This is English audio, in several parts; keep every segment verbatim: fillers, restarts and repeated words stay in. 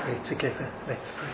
pray together. Let's pray.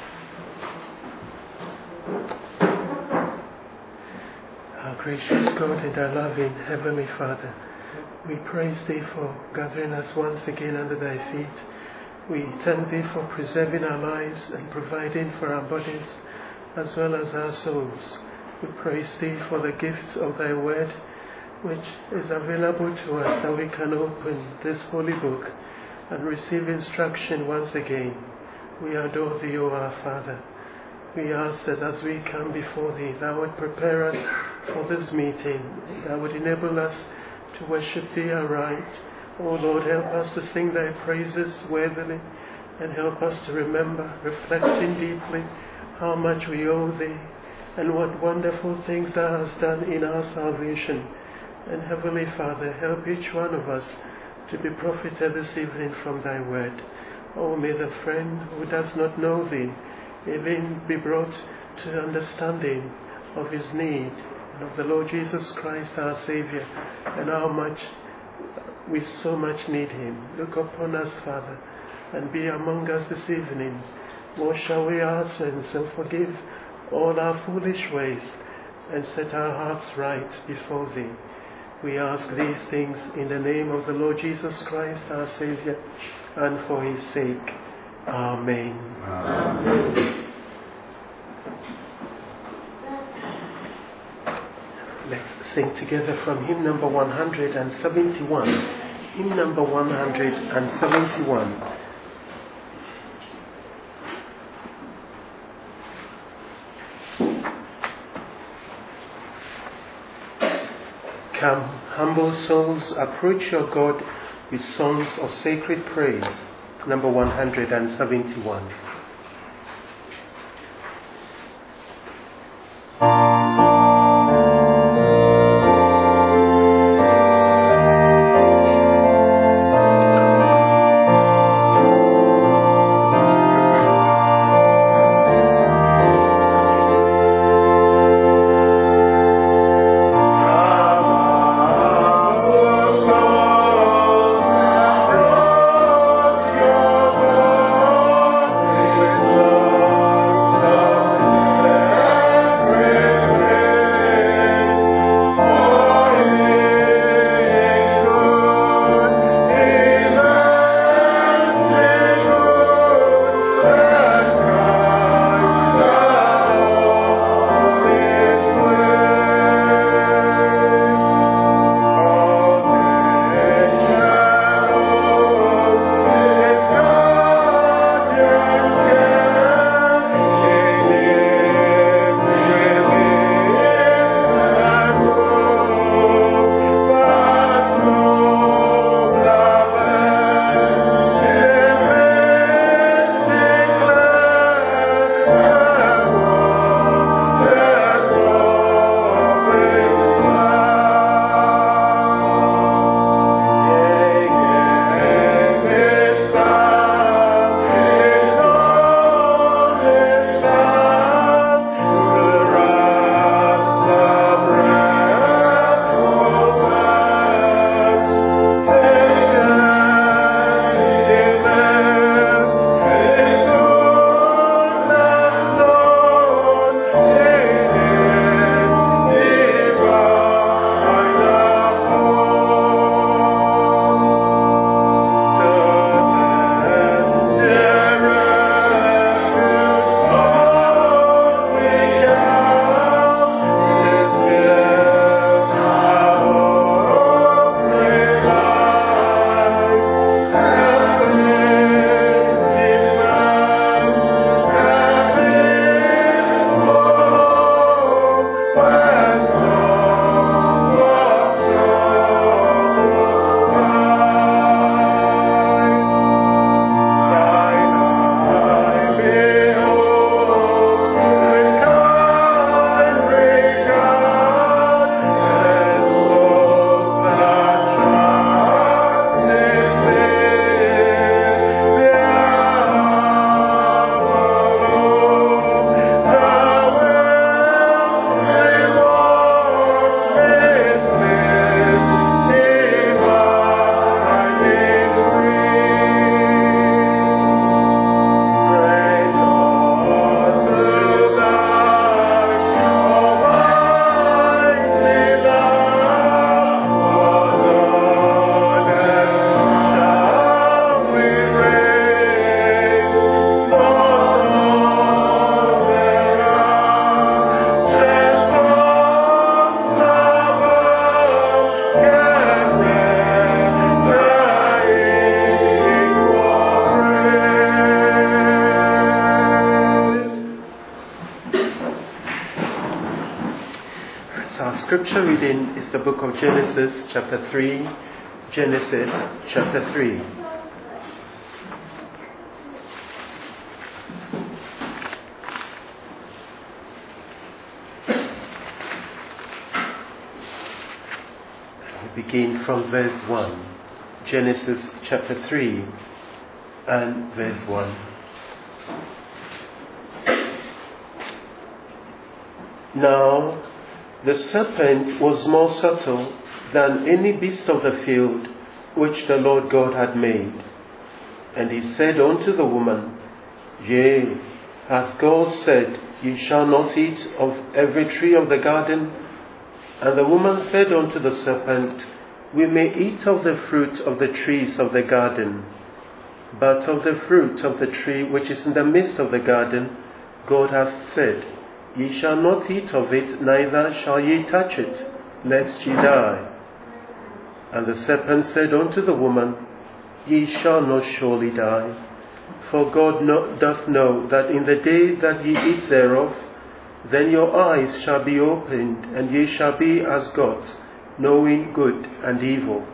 Our gracious God and our loving Heavenly Father, we praise Thee for gathering us once again under Thy feet. We thank Thee for preserving our lives and providing for our bodies as well as our souls. We praise Thee for the gifts of Thy Word, which is available to us, that we can open this holy book and receive instruction once again. We adore Thee, O our Father. We ask that as we come before Thee, Thou would prepare us for this meeting, Thou would enable us to worship Thee aright. O Lord, help us to sing Thy praises worthily, and help us to remember, reflecting deeply, how much we owe Thee, and what wonderful things Thou hast done in our salvation. And Heavenly Father, help each one of us to be profited this evening from Thy word. Oh, may the friend who does not know Thee even be brought to understanding of his need and of the Lord Jesus Christ, our Savior, and how much we so much need Him. Look upon us, Father, and be among us this evening. Wash away our sins and forgive all our foolish ways, and set our hearts right before Thee. We ask these things in the name of the Lord Jesus Christ, our Savior, and for His sake. Amen. Amen. Let's sing together from hymn number one hundred seventy-one. Hymn number one hundred seventy-one. Come, humble souls, approach your God with songs of sacred praise. Number one hundred seventy-one. Amen. scripture reading is the book of Genesis, chapter three. Genesis, chapter three. We begin from verse one. Genesis, chapter three, and verse one. Now, the serpent was more subtle than any beast of the field which the Lord God had made. And he said unto the woman, Yea, hath God said, Ye shall not eat of every tree of the garden? And the woman said unto the serpent, We may eat of the fruit of the trees of the garden, but of the fruit of the tree which is in the midst of the garden, God hath said, Ye shall not eat of it, neither shall ye touch it, lest ye die. And the serpent said unto the woman, Ye shall not surely die, for God know, doth know that in the day that ye eat thereof, then your eyes shall be opened, and ye shall be as gods, knowing good and evil.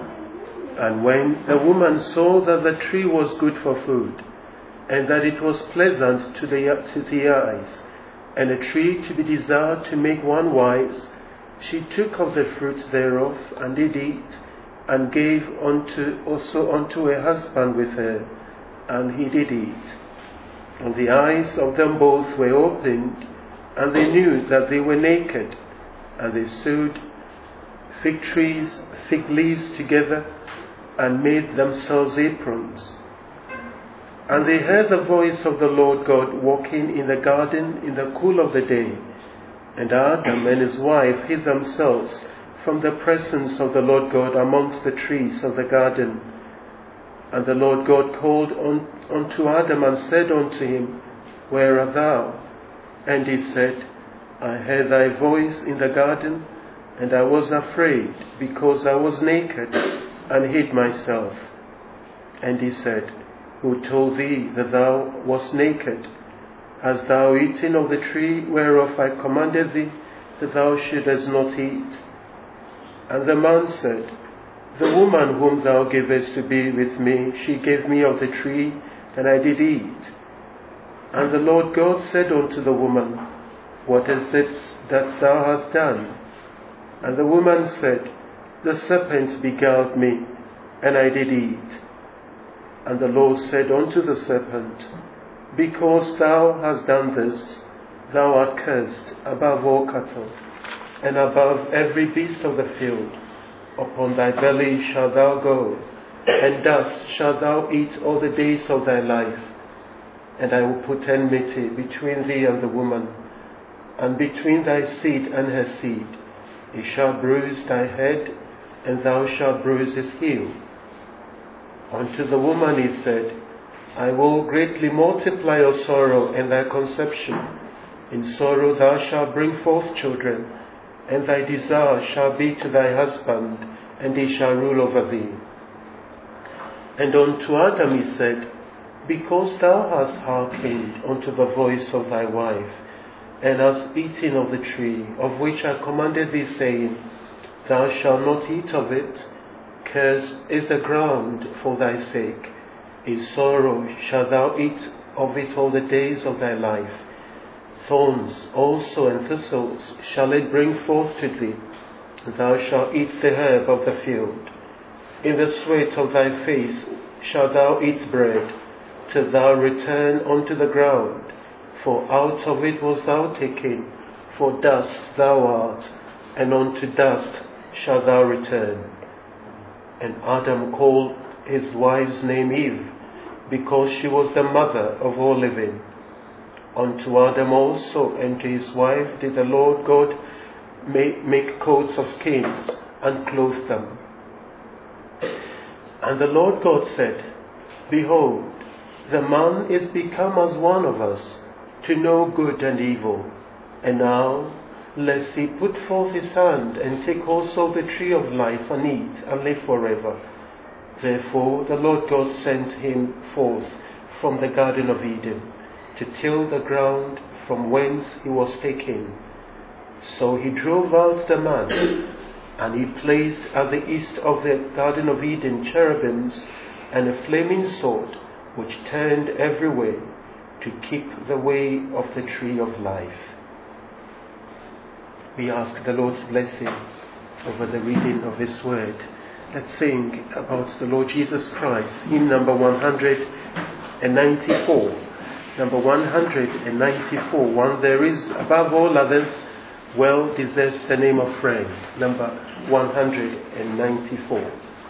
And when the woman saw that the tree was good for food, and that it was pleasant to the, to the eyes, and a tree to be desired to make one wise, she took of the fruit thereof, and did eat, and gave unto also unto her husband with her, and he did eat. And the eyes of them both were opened, and they knew that they were naked, and they sewed fig trees, fig leaves together, and made themselves aprons. And they heard the voice of the Lord God walking in the garden in the cool of the day. And Adam and his wife hid themselves from the presence of the Lord God amongst the trees of the garden. And the Lord God called on, unto Adam and said unto him, Where art thou? And he said, I heard thy voice in the garden, and I was afraid, because I was naked, and hid myself. And he said, Who told thee that thou wast naked? Hast thou eaten of the tree whereof I commanded thee, that thou shouldest not eat? And the man said, The woman whom thou gavest to be with me, she gave me of the tree, and I did eat. And the Lord God said unto the woman, What is this that thou hast done? And the woman said, The serpent beguiled me, and I did eat. And the Lord said unto the serpent, Because thou hast done this, thou art cursed above all cattle, and above every beast of the field. Upon thy belly shalt thou go, and dust shalt thou eat all the days of thy life. And I will put enmity between thee and the woman, and between thy seed and her seed. He shall bruise thy head, and thou shalt bruise his heel. Unto the woman he said, I will greatly multiply your sorrow and thy conception. In sorrow thou shalt bring forth children, and thy desire shall be to thy husband, and he shall rule over thee. And unto Adam he said, Because thou hast hearkened unto the voice of thy wife, and hast eaten of the tree of which I commanded thee, saying, Thou shalt not eat of it, cursed is the ground for thy sake. In sorrow shalt thou eat of it all the days of thy life. Thorns also and thistles shall it bring forth to thee. Thou shalt eat the herb of the field. In the sweat of thy face shalt thou eat bread, till thou return unto the ground. For out of it wast thou taken, for dust thou art, and unto dust shalt thou return. And Adam called his wife's name Eve, because she was the mother of all living. Unto Adam also and to his wife did the Lord God make, make coats of skins, and clothe them. And the Lord God said, Behold, the man is become as one of us, to know good and evil. And now, lest he put forth his hand, and take also the tree of life, and eat, and live forever. Therefore the Lord God sent him forth from the Garden of Eden, to till the ground from whence he was taken. So he drove out the man, and he placed at the east of the Garden of Eden cherubims and a flaming sword, which turned every way to keep the way of the tree of life. We ask the Lord's blessing over the reading of His word. Let's sing about the Lord Jesus Christ, hymn number one hundred ninety-four. Number one hundred ninety-four, one there is above all others, well deserves the name of friend. Number one hundred ninety-four.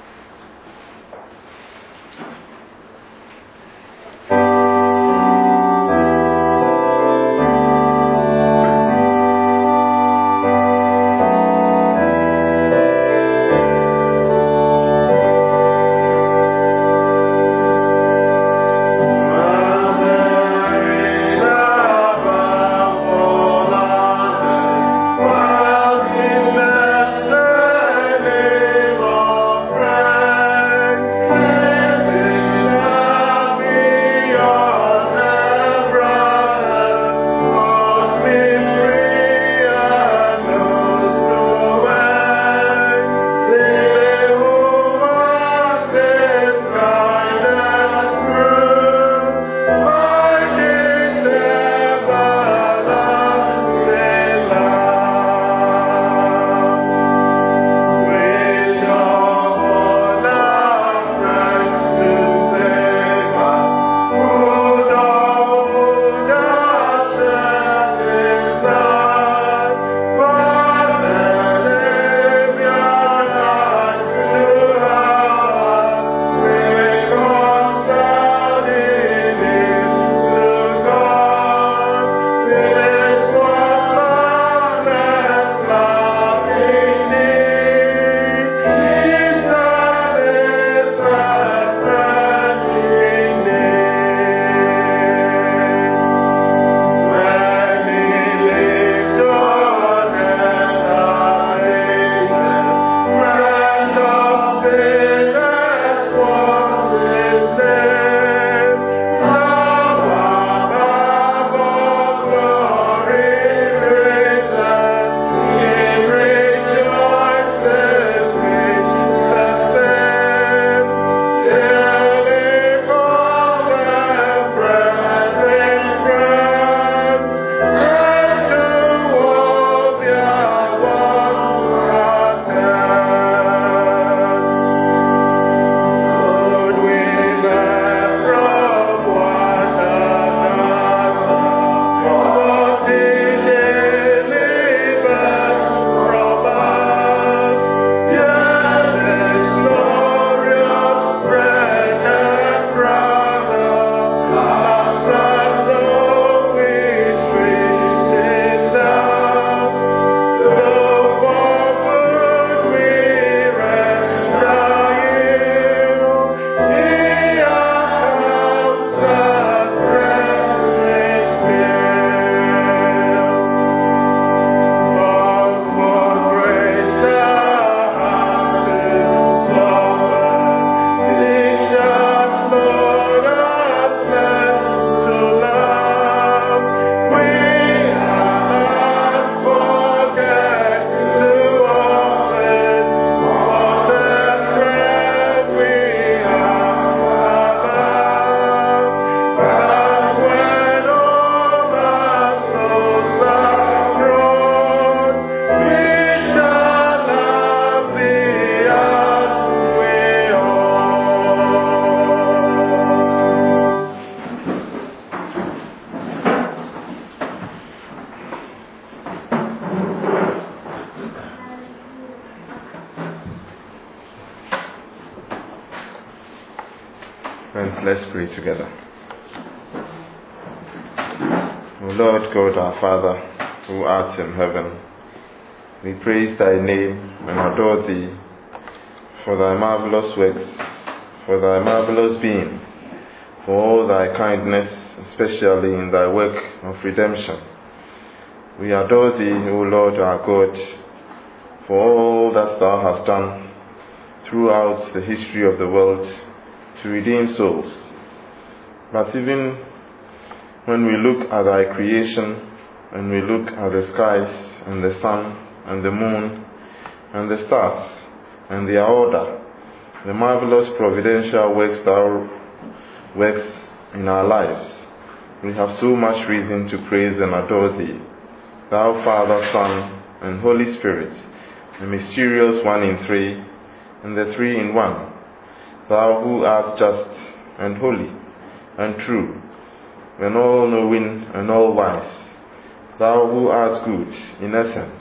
Friends, let's pray together. O Lord God, our Father, who art in heaven, we praise thy name and adore thee for thy marvelous works, for thy marvelous being, for all thy kindness, especially in thy work of redemption. We adore thee, O Lord our God, for all that thou hast done throughout the history of the world to redeem souls. But even when we look at thy creation and we look at the skies and the sun and the moon and the stars and their order, the marvelous providential works thou works in our lives, we have so much reason to praise and adore thee, thou Father, Son, and Holy Spirit, the mysterious one in three, and the three in one, thou who art just and holy and true, and all-knowing and all-wise, thou who art good in essence,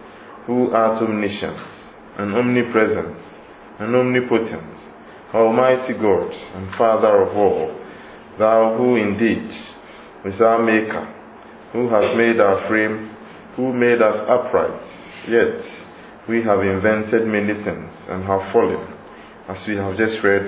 who art omniscient and omnipresent and omnipotent, Almighty God and Father of all, thou who indeed is our Maker, who has made our frame, who made us upright, yet we have invented many things and have fallen, as we have just read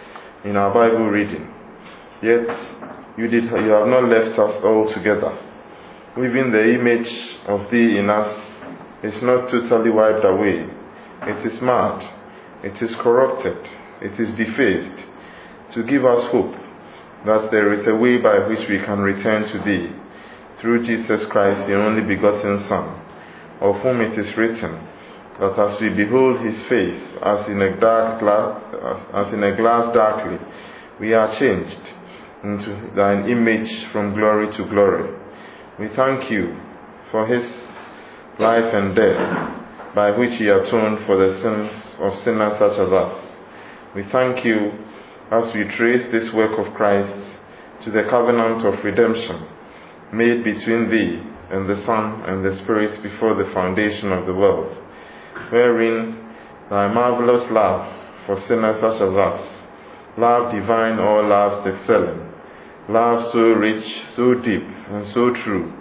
in our Bible reading. Yet you did you have not left us altogether. Even the image of thee in us is not totally wiped away. It is marred, it is corrupted, it is defaced, to give us hope that there is a way by which we can return to thee, through Jesus Christ, the only begotten Son, of whom it is written, that as we behold his face as in a dark glass, as in a glass darkly, we are changed into thine image from glory to glory. We thank you for his life and death, by which he atoned for the sins of sinners such as us. We thank you as we trace this work of Christ to the covenant of redemption made between thee and the Son and the Spirit before the foundation of the world, wherein thy marvelous love for sinners such as us, love divine, all loves excelling, love so rich, so deep, and so true,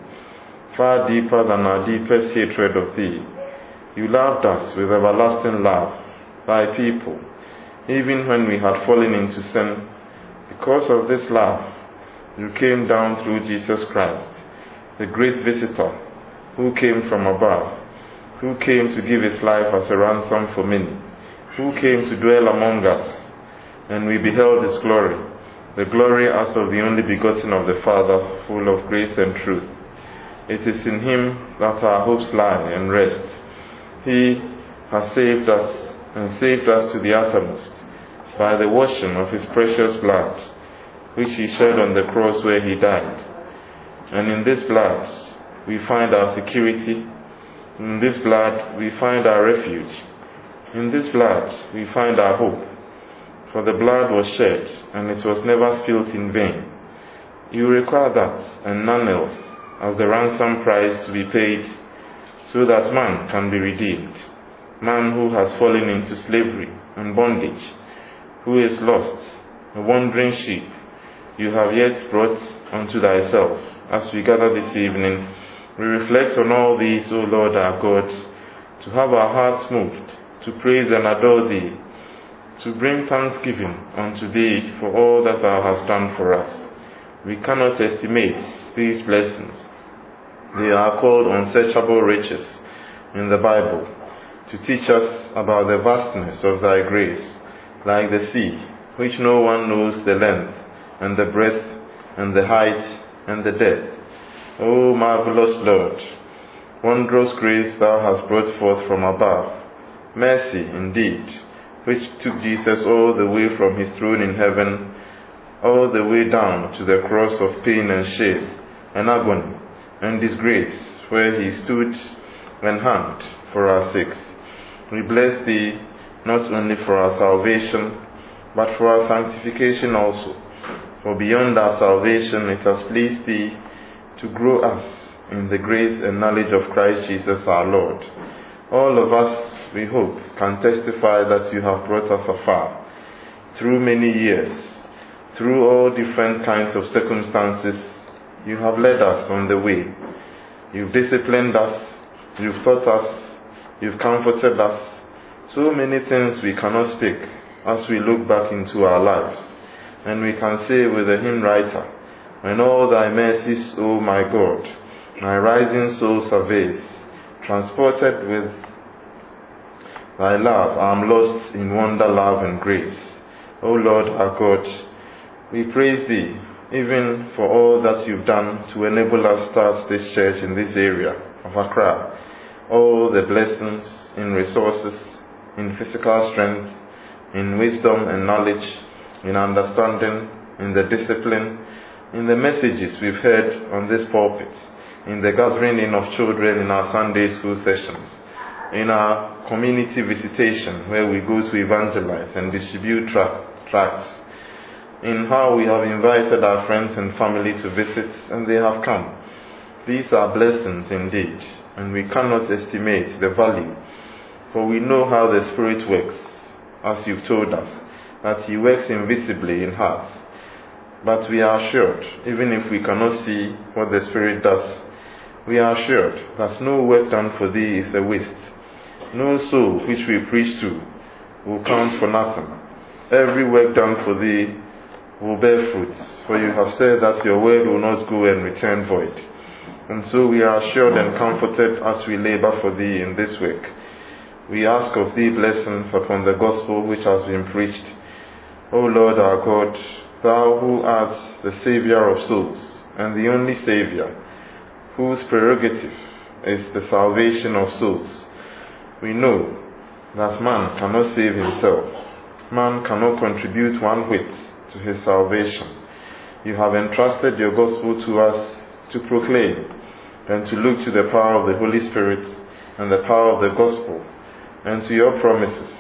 far deeper than our deepest hatred of thee, you loved us with everlasting love, thy people, even when we had fallen into sin. Because of this love, you came down through Jesus Christ, the great visitor, who came from above, who came to give his life as a ransom for many, who came to dwell among us, and we beheld his glory, the glory as of the only begotten of the Father, full of grace and truth. It is in him that our hopes lie and rest. He has saved us, and saved us to the uttermost, by the washing of his precious blood, which he shed on the cross where he died. And in this blood we find our security, in this blood we find our refuge, in this blood we find our hope. For the blood was shed, and it was never spilt in vain. You require that, and none else, as the ransom price to be paid, so that man can be redeemed, man who has fallen into slavery and bondage, who is lost, a wandering sheep, you have yet brought unto thyself. As we gather this evening, we reflect on all these, O Lord our God, to have our hearts moved, to praise and adore thee, to bring thanksgiving unto thee for all that thou hast done for us. We cannot estimate these blessings. They are called unsearchable riches in the Bible, to teach us about the vastness of thy grace, like the sea, which no one knows the length, and the breadth, and the height, and the depth. O marvelous Lord, wondrous grace thou hast brought forth from above, mercy indeed, which took Jesus all the way from his throne in heaven, all the way down to the cross of pain and shame, and agony, and disgrace, where he stood and hanged for our sakes. We bless thee, not only for our salvation, but for our sanctification also. For beyond our salvation it has pleased thee to grow us in the grace and knowledge of Christ Jesus our Lord. All of us, we hope, can testify that you have brought us afar, through many years, through all different kinds of circumstances. You have led us on the way. You've disciplined us, you've taught us, you've comforted us. So many things we cannot speak as we look back into our lives. And we can say with the hymn writer, when all thy mercies, O my God, my rising soul surveys, transported with thy love, I am lost in wonder, love, and grace. O Lord our God, we praise thee even for all that you've done to enable us to start this church in this area of Accra. All the blessings in resources, in physical strength, in wisdom and knowledge, in understanding, in the discipline, in the messages we've heard on this pulpit, in the gathering in of children in our Sunday school sessions, in our community visitation where we go to evangelize and distribute tra- tracts, in how we have invited our friends and family to visit and they have come. These are blessings indeed, and we cannot estimate the value, for we know how the Spirit works, as you've told us, that He works invisibly in hearts. But we are assured, even if we cannot see what the Spirit does, we are assured that no work done for Thee is a waste. No soul which we preach to will count for nothing. Every work done for Thee will bear fruits, for you have said that your word will not go and return void. And so we are assured and comforted as we labor for Thee in this work. We ask of Thee blessings upon the gospel which has been preached. O Lord our God, Thou who art the Saviour of souls, and the only Saviour, whose prerogative is the salvation of souls, we know that man cannot save himself. Man cannot contribute one whit to his salvation. You have entrusted your gospel to us to proclaim and to look to the power of the Holy Spirit and the power of the gospel, and to your promises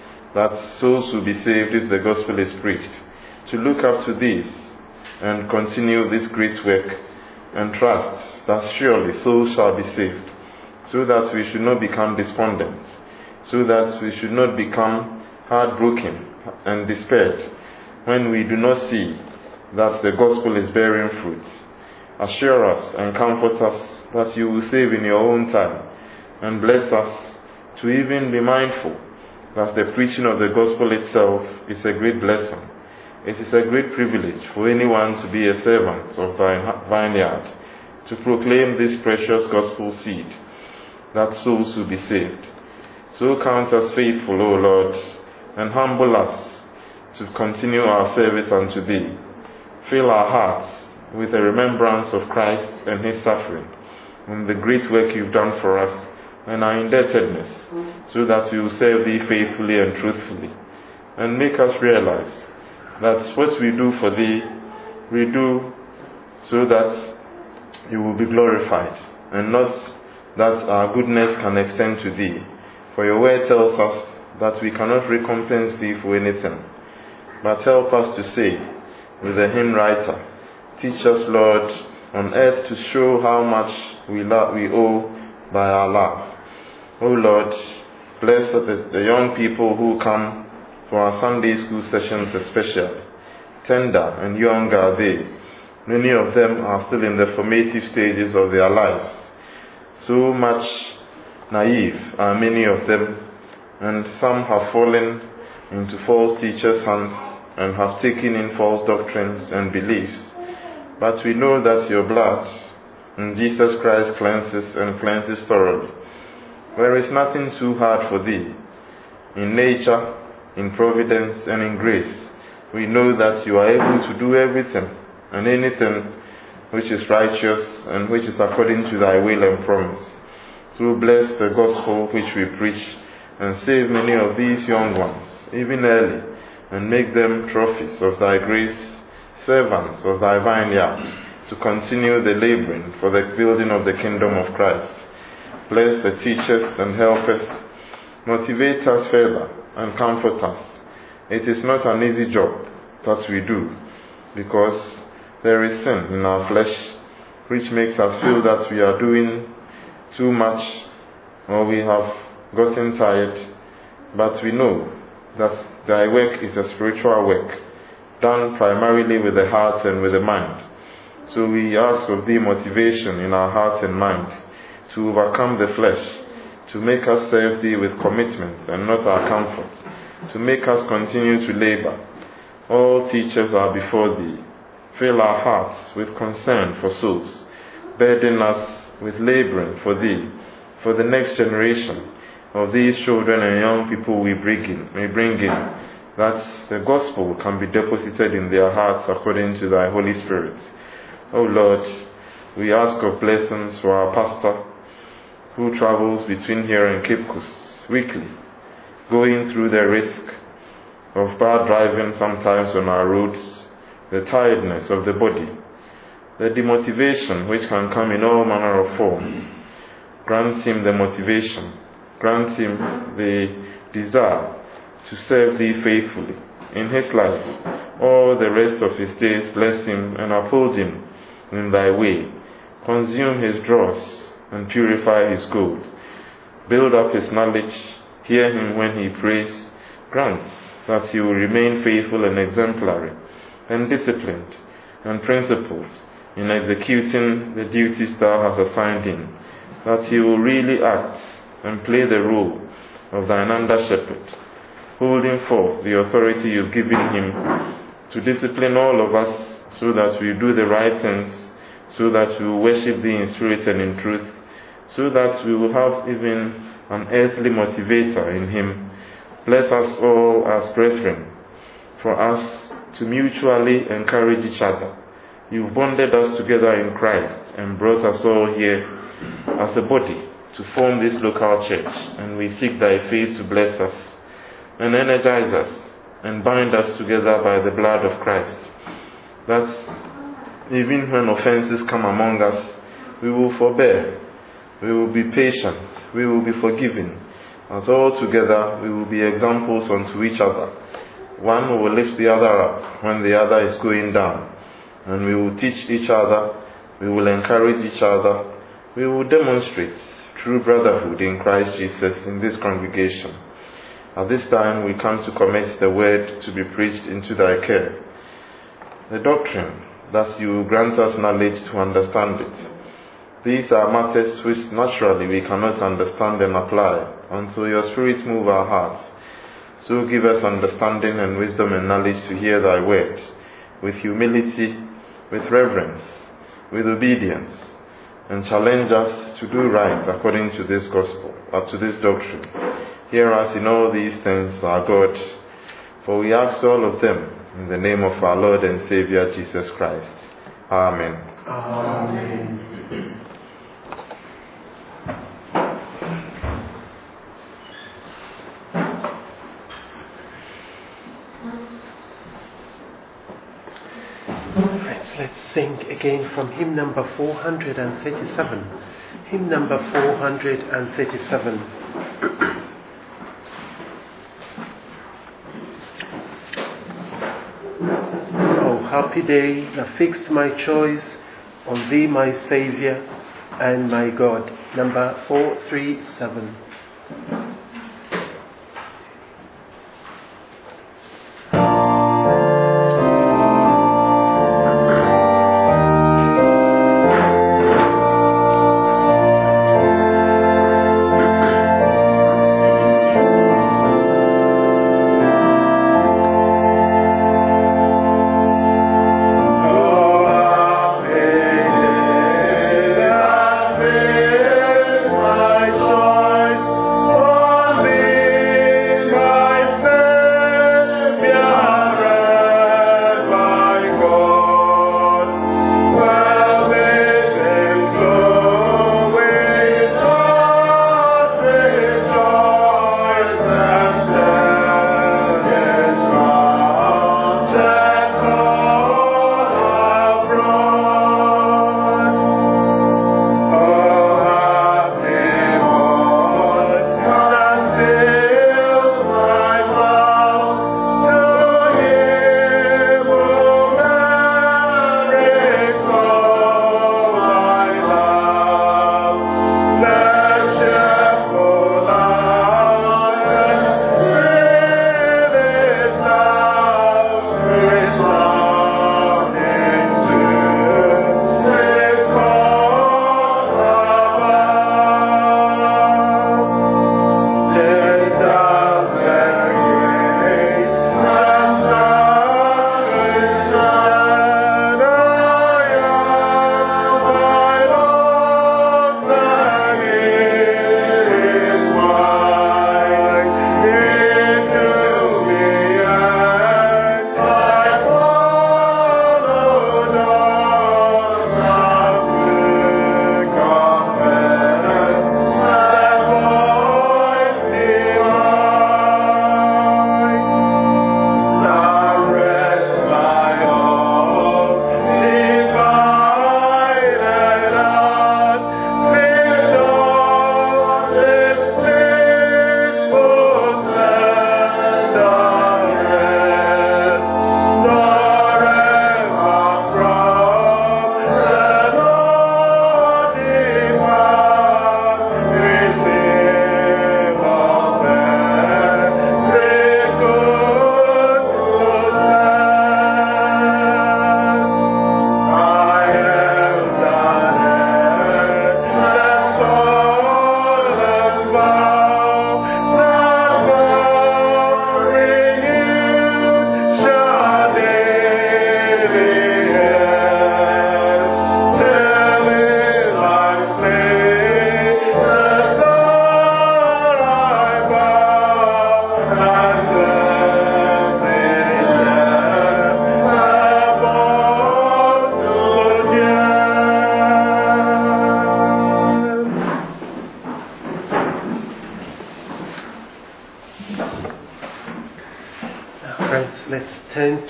that souls will be saved if the gospel is preached, to look up to these and continue this great work and trust that surely souls shall be saved, so that we should not become despondent, so that we should not become heartbroken and despaired when we do not see that the gospel is bearing fruit. Assure us and comfort us that you will save in your own time, and bless us to even be mindful that the preaching of the gospel itself is a great blessing. It is a great privilege for anyone to be a servant of thy vineyard, to proclaim this precious gospel seed, that souls will be saved. So count us faithful, O Lord, and humble us to continue our service unto Thee. Fill our hearts with a remembrance of Christ and His suffering, and the great work you've done for us, and our indebtedness, so that we will serve Thee faithfully and truthfully, and make us realize that what we do for Thee, we do so that you will be glorified, and not that our goodness can extend to Thee. For your word tells us that we cannot recompense Thee for anything, but help us to say with the hymn writer, teach us, Lord, on earth to show how much we love, we owe by our love. O Lord, bless the, the young people who come for our Sunday school sessions especially. Tender and young are they. Many of them are still in the formative stages of their lives. So much naive are many of them, and some have fallen into false teachers' hands and have taken in false doctrines and beliefs. But we know that your blood in Jesus Christ cleanses and cleanses thoroughly. There is nothing too hard for Thee. In nature, in providence, and in grace, we know that you are able to do everything and anything which is righteous and which is according to Thy will and promise. So bless the gospel which we preach, and save many of these young ones, even early, and make them trophies of Thy grace, servants of Thy vineyard, to continue the laboring for the building of the kingdom of Christ. Bless the teachers and help us, motivate us further, and comfort us. It is not an easy job that we do, because there is sin in our flesh, which makes us feel that we are doing too much, or we have gotten tired. But we know that Thy work is a spiritual work, done primarily with the heart and with the mind. So we ask of Thee motivation in our hearts and minds to overcome the flesh, to make us serve Thee with commitment and not our comfort, to make us continue to labor. All teachers are before Thee. Fill our hearts with concern for souls. Burden us with laboring for Thee, for the next generation of these children and young people we bring in, we bring in, that the gospel can be deposited in their hearts according to thy Holy Spirit. O Lord, we ask of blessings for our pastor who travels between here and Cape Coast weekly, going through the risk of bad driving sometimes on our roads, the tiredness of the body, the demotivation which can come in all manner of forms. Grant him the motivation, grant him the desire to serve thee faithfully in his life. All the rest of his days bless him and uphold him in thy way. Consume his dross and purify his gold. Build up his knowledge, hear him when he prays. Grant that he will remain faithful and exemplary and disciplined and principled in executing the duties thou hast assigned him, that he will really act and play the role of thine under-shepherd, holding forth the authority you've given him to discipline all of us so that we do the right things, so that we will worship thee in spirit and in truth, so that we will have even an earthly motivator in him. Bless us all as brethren, for us to mutually encourage each other. You've bonded us together in Christ and brought us all here as a body to form this local church, and we seek thy face to bless us and energize us and bind us together by the blood of Christ, that even when offenses come among us, we will forbear, we will be patient, we will be forgiving, as all together we will be examples unto each other. One will lift the other up when the other is going down, and we will teach each other, we will encourage each other, we will demonstrate true brotherhood in Christ Jesus in this congregation. At this time we come to commit the word to be preached into thy care. The doctrine, that you will grant us knowledge to understand it. These are matters which naturally we cannot understand and apply until your Spirit move our hearts. So give us understanding and wisdom and knowledge to hear thy word, with humility, with reverence, with obedience, and challenge us to do right according to this gospel, or to this doctrine. Hear us in all these things, our God, for we ask all of them in the name of our Lord and Savior Jesus Christ. Amen. Amen. Friends, let's sing again from hymn number four hundred thirty-seven. Hymn number four hundred thirty-seven. Oh, happy day that fixed my choice on thee, my Saviour and my God. Number four thirty-seven. My choice.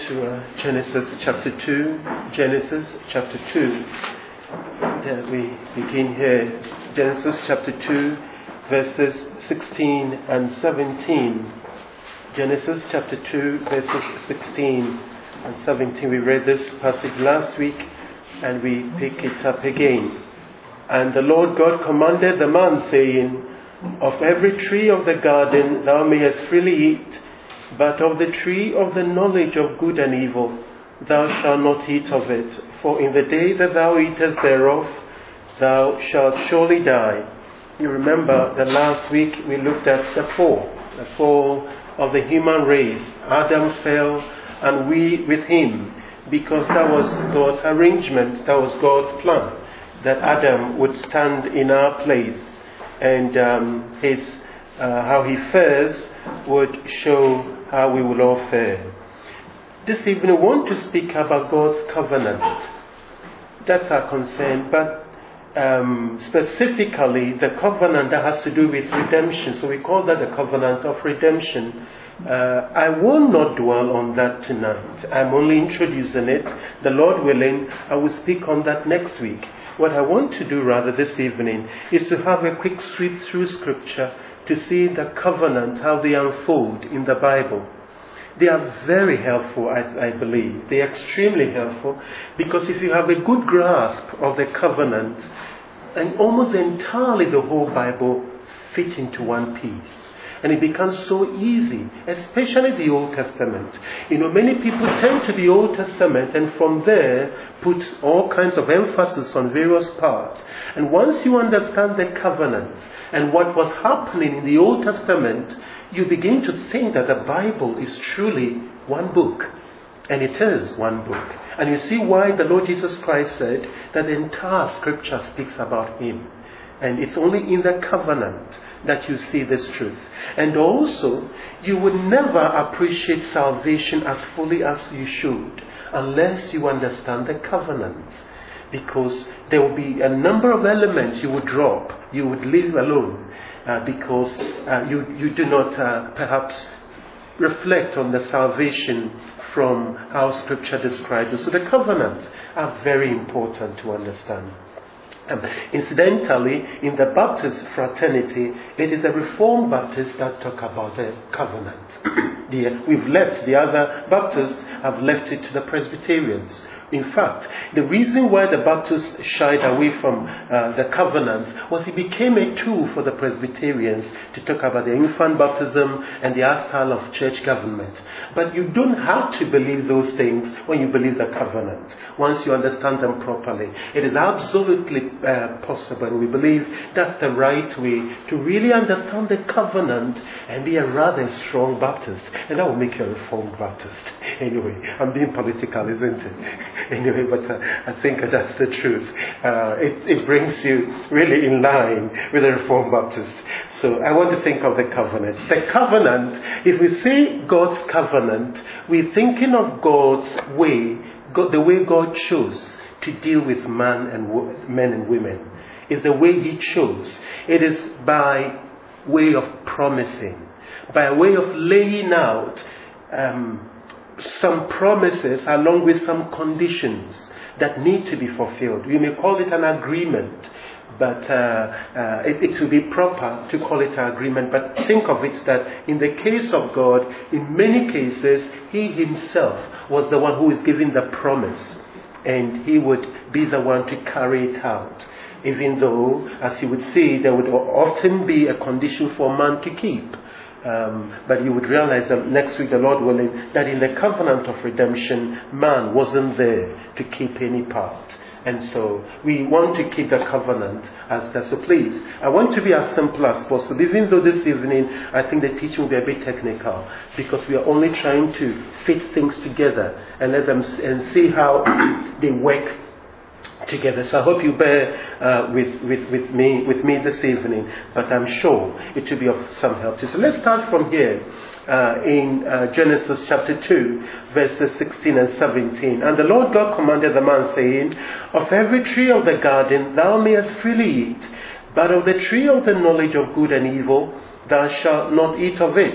to uh, Genesis chapter two. Genesis chapter two. Uh, we begin here. Genesis chapter two, verses sixteen and seventeen. Genesis chapter two, verses sixteen and seventeen. We read this passage last week and we pick it up again. And the Lord God commanded the man, saying, Of every tree of the garden thou mayest freely eat, but of the tree of the knowledge of good and evil thou shalt not eat of it. For in the day that thou eatest thereof, thou shalt surely die. You remember that last week we looked at the fall, the fall of the human race. Adam fell and we with him, because that was God's arrangement, that was God's plan, that Adam would stand in our place, and um, his uh, how he fares would show how we will all fare. This evening we want to speak about God's covenant. That's our concern, but um, specifically the covenant that has to do with redemption. So we call that the covenant of redemption. Uh, I will not dwell on that tonight. I'm only introducing it. The Lord willing, I will speak on that next week. What I want to do rather this evening is to have a quick sweep through Scripture to see the covenant, how they unfold in the Bible. They are very helpful, I, I believe. They are extremely helpful, because if you have a good grasp of the covenant, and almost entirely the whole Bible fit into one piece. And it becomes so easy, especially the Old Testament. You know, many people turn to the Old Testament and from there put all kinds of emphasis on various parts. And once you understand the covenant and what was happening in the Old Testament, you begin to think that the Bible is truly one book. And it is one book. And you see why the Lord Jesus Christ said that the entire Scripture speaks about Him. And it's only in the covenant that you see this truth. And also, you would never appreciate salvation as fully as you should unless you understand the covenant. Because there will be a number of elements you would drop, you would leave alone, uh, because uh, you, you do not uh, perhaps reflect on the salvation from how Scripture describes it. So the covenants are very important to understand. Um, incidentally, in the Baptist fraternity, it is a Reformed Baptist that talk about the covenant. the, we've left, the other Baptists have left it to the Presbyterians. In fact, the reason why the Baptists shied away from uh, the covenant was it became a tool for the Presbyterians to talk about the infant baptism and the style of church government. But you don't have to believe those things when you believe the covenant, once you understand them properly. It is absolutely uh, possible, and we believe that's the right way to really understand the covenant and be a rather strong Baptist. And that will make you a Reformed Baptist. Anyway, I'm being political, isn't it? Anyway, but uh, I think that's the truth. Uh, it, it brings you really in line with the Reformed Baptist. So I want to think of the covenant. The covenant, if we say God's covenant, we're thinking of God's way, God, the way God chose to deal with man and wo- men and women. Is the way He chose. It is by way of promising, by way of laying out um, some promises along with some conditions that need to be fulfilled. We may call it an agreement, but uh, uh, it, it would be proper to call it an agreement. But think of it that in the case of God, in many cases, He Himself was the one who is giving the promise, and He would be the one to carry it out. Even though, as you would see, there would often be a condition for man to keep. Um, but you would realize that next week, the Lord willing, that in the covenant of redemption, man wasn't there to keep any part. And so we want to keep the covenant as the so please. I want to be as simple as possible, even though this evening I think the teaching will be a bit technical, because we are only trying to fit things together and let them and see how they work together. So I hope you bear uh, with, with, with me with me this evening, but I'm sure it will be of some help to you. So let's start from here uh, in uh, Genesis chapter two, verses sixteen and seventeen. And the Lord God commanded the man, saying, Of every tree of the garden thou mayest freely eat, but of the tree of the knowledge of good and evil thou shalt not eat of it.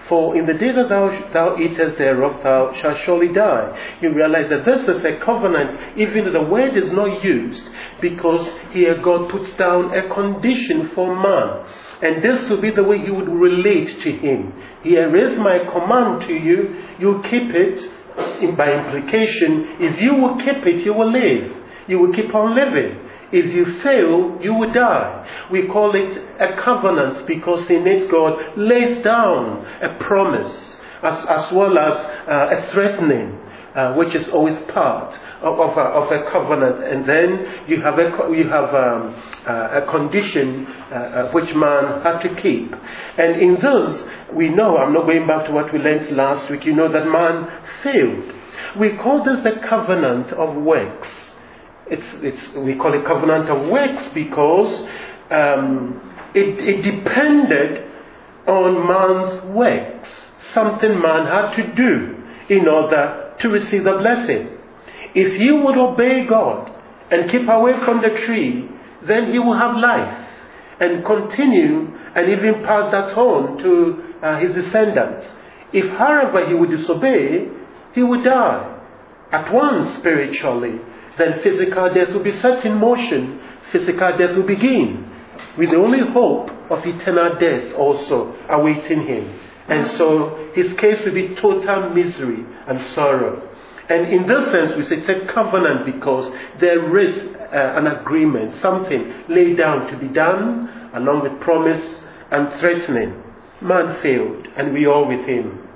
For in the day that thou, thou eatest thereof, thou shalt surely die. You realize that this is a covenant, even though the word is not used, because here God puts down a condition for man. And this will be the way he would relate to him. Here is my command to you, you keep it. By implication, if you will keep it, you will live. You will keep on living. If you fail, you will die. We call it a covenant because in it God lays down a promise as, as well as uh, a threatening, uh, which is always part of, of, a, of a covenant. And then you have a, you have um, uh, a condition uh, which man had to keep. And in those, we know, I'm not going back to what we learned last week, you know that man failed. We call this the covenant of works. It's, it's, we call it covenant of works because um, it, it depended on man's works, something man had to do in order to receive the blessing. If he would obey God and keep away from the tree, then he will have life and continue and even pass that on to uh, his descendants. If, however, he would disobey, he would die at once spiritually. Then physical death will be set in motion. Physical death will begin with the only hope of eternal death also awaiting him. And so his case will be total misery and sorrow. And in this sense, we say it's a covenant because there is uh, an agreement, something laid down to be done along with promise and threatening. Man failed and we are with him.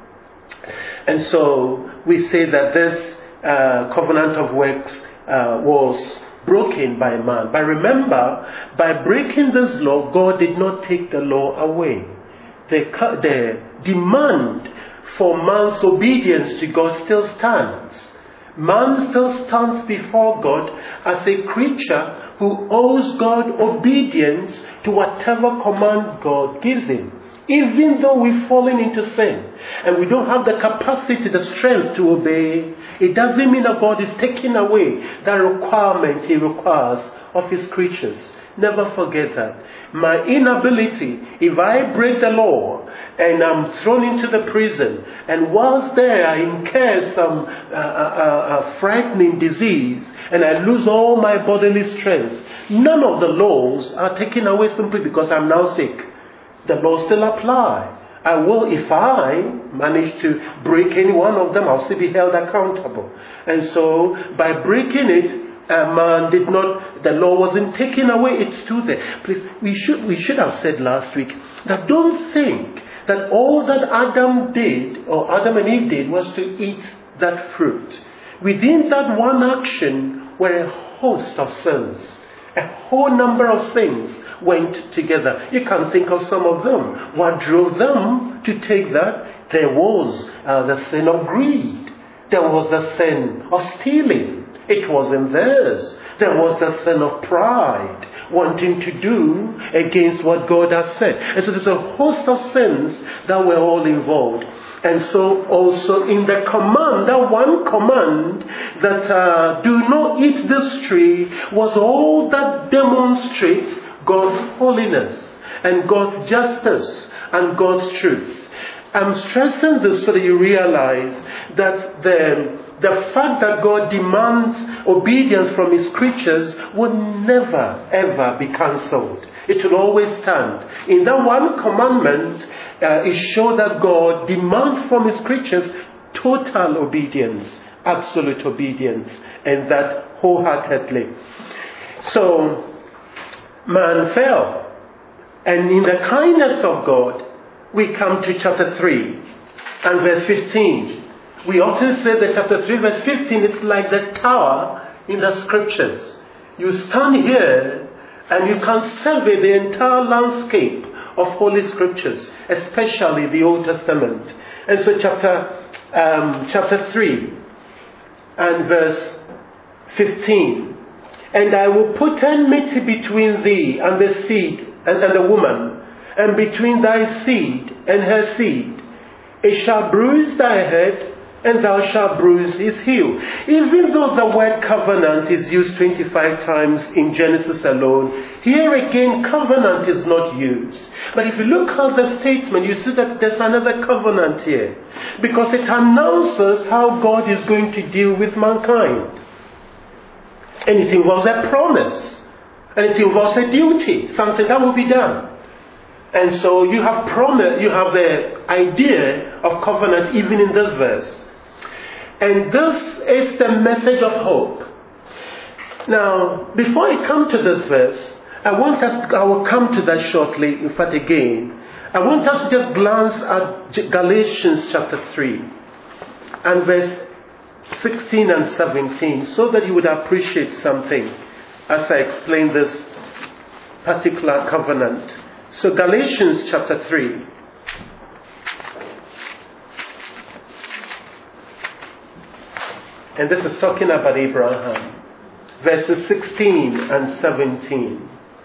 And so we say that this uh, covenant of works Uh, was broken by man. But remember, by breaking this law, God did not take the law away. The, the demand for man's obedience to God still stands. Man still stands before God as a creature who owes God obedience to whatever command God gives him. Even though we've fallen into sin and we don't have the capacity, the strength to obey, it doesn't mean that God is taking away that requirement he requires of his creatures. Never forget that. My inability, if I break the law and I'm thrown into the prison, and whilst there I incur some uh, uh, uh, frightening disease and I lose all my bodily strength, none of the laws are taken away simply because I'm now sick. The laws still apply. I will, if I manage to break any one of them, I'll still be held accountable. And so, by breaking it, a man did not, the law wasn't taken away, it's still there. Please, we should, we should have said last week that don't think that all that Adam did, or Adam and Eve did, was to eat that fruit. Within that one action were a host of sins. A whole number of sins went together. You can think of some of them. What drove them to take that? There was uh, the sin of greed. There was the sin of stealing. It wasn't theirs. There was the sin of pride, wanting to do against what God has said. And so there's a host of sins that were all involved. And so also in the command, that one command that uh, do not eat this tree was all that demonstrates God's holiness and God's justice and God's truth. I'm stressing this so that you realize that the, the fact that God demands obedience from his creatures will never ever be cancelled. It will always stand. In that one commandment, uh, it shows that God demands from his creatures total obedience, absolute obedience, and that wholeheartedly. So, man fell. And in the kindness of God, we come to chapter three and verse fifteen. We often say that chapter three verse fifteen, it's like the tower in the scriptures. You stand here and you can survey the entire landscape of Holy Scriptures, especially the Old Testament. And so chapter um, chapter three and verse fifteen. And I will put enmity between thee and the seed and, and the woman, and between thy seed and her seed. It shall bruise thy head, and thou shalt bruise his heel. Even though the word covenant is used twenty-five times in Genesis alone, here again covenant is not used. But if you look at the statement, you see that there's another covenant here. Because it announces how God is going to deal with mankind. And it involves a promise. And it involves a duty, something that will be done. And so you have promise, you have the idea of covenant even in this verse. And this is the message of hope. Now, before I come to this verse, I want us, I will come to that shortly, in fact again. I want us to just glance at Galatians chapter three and verse sixteen and seventeen so that you would appreciate something as I explain this particular covenant. So Galatians chapter three. And this is talking about Abraham. Verses sixteen and seventeen.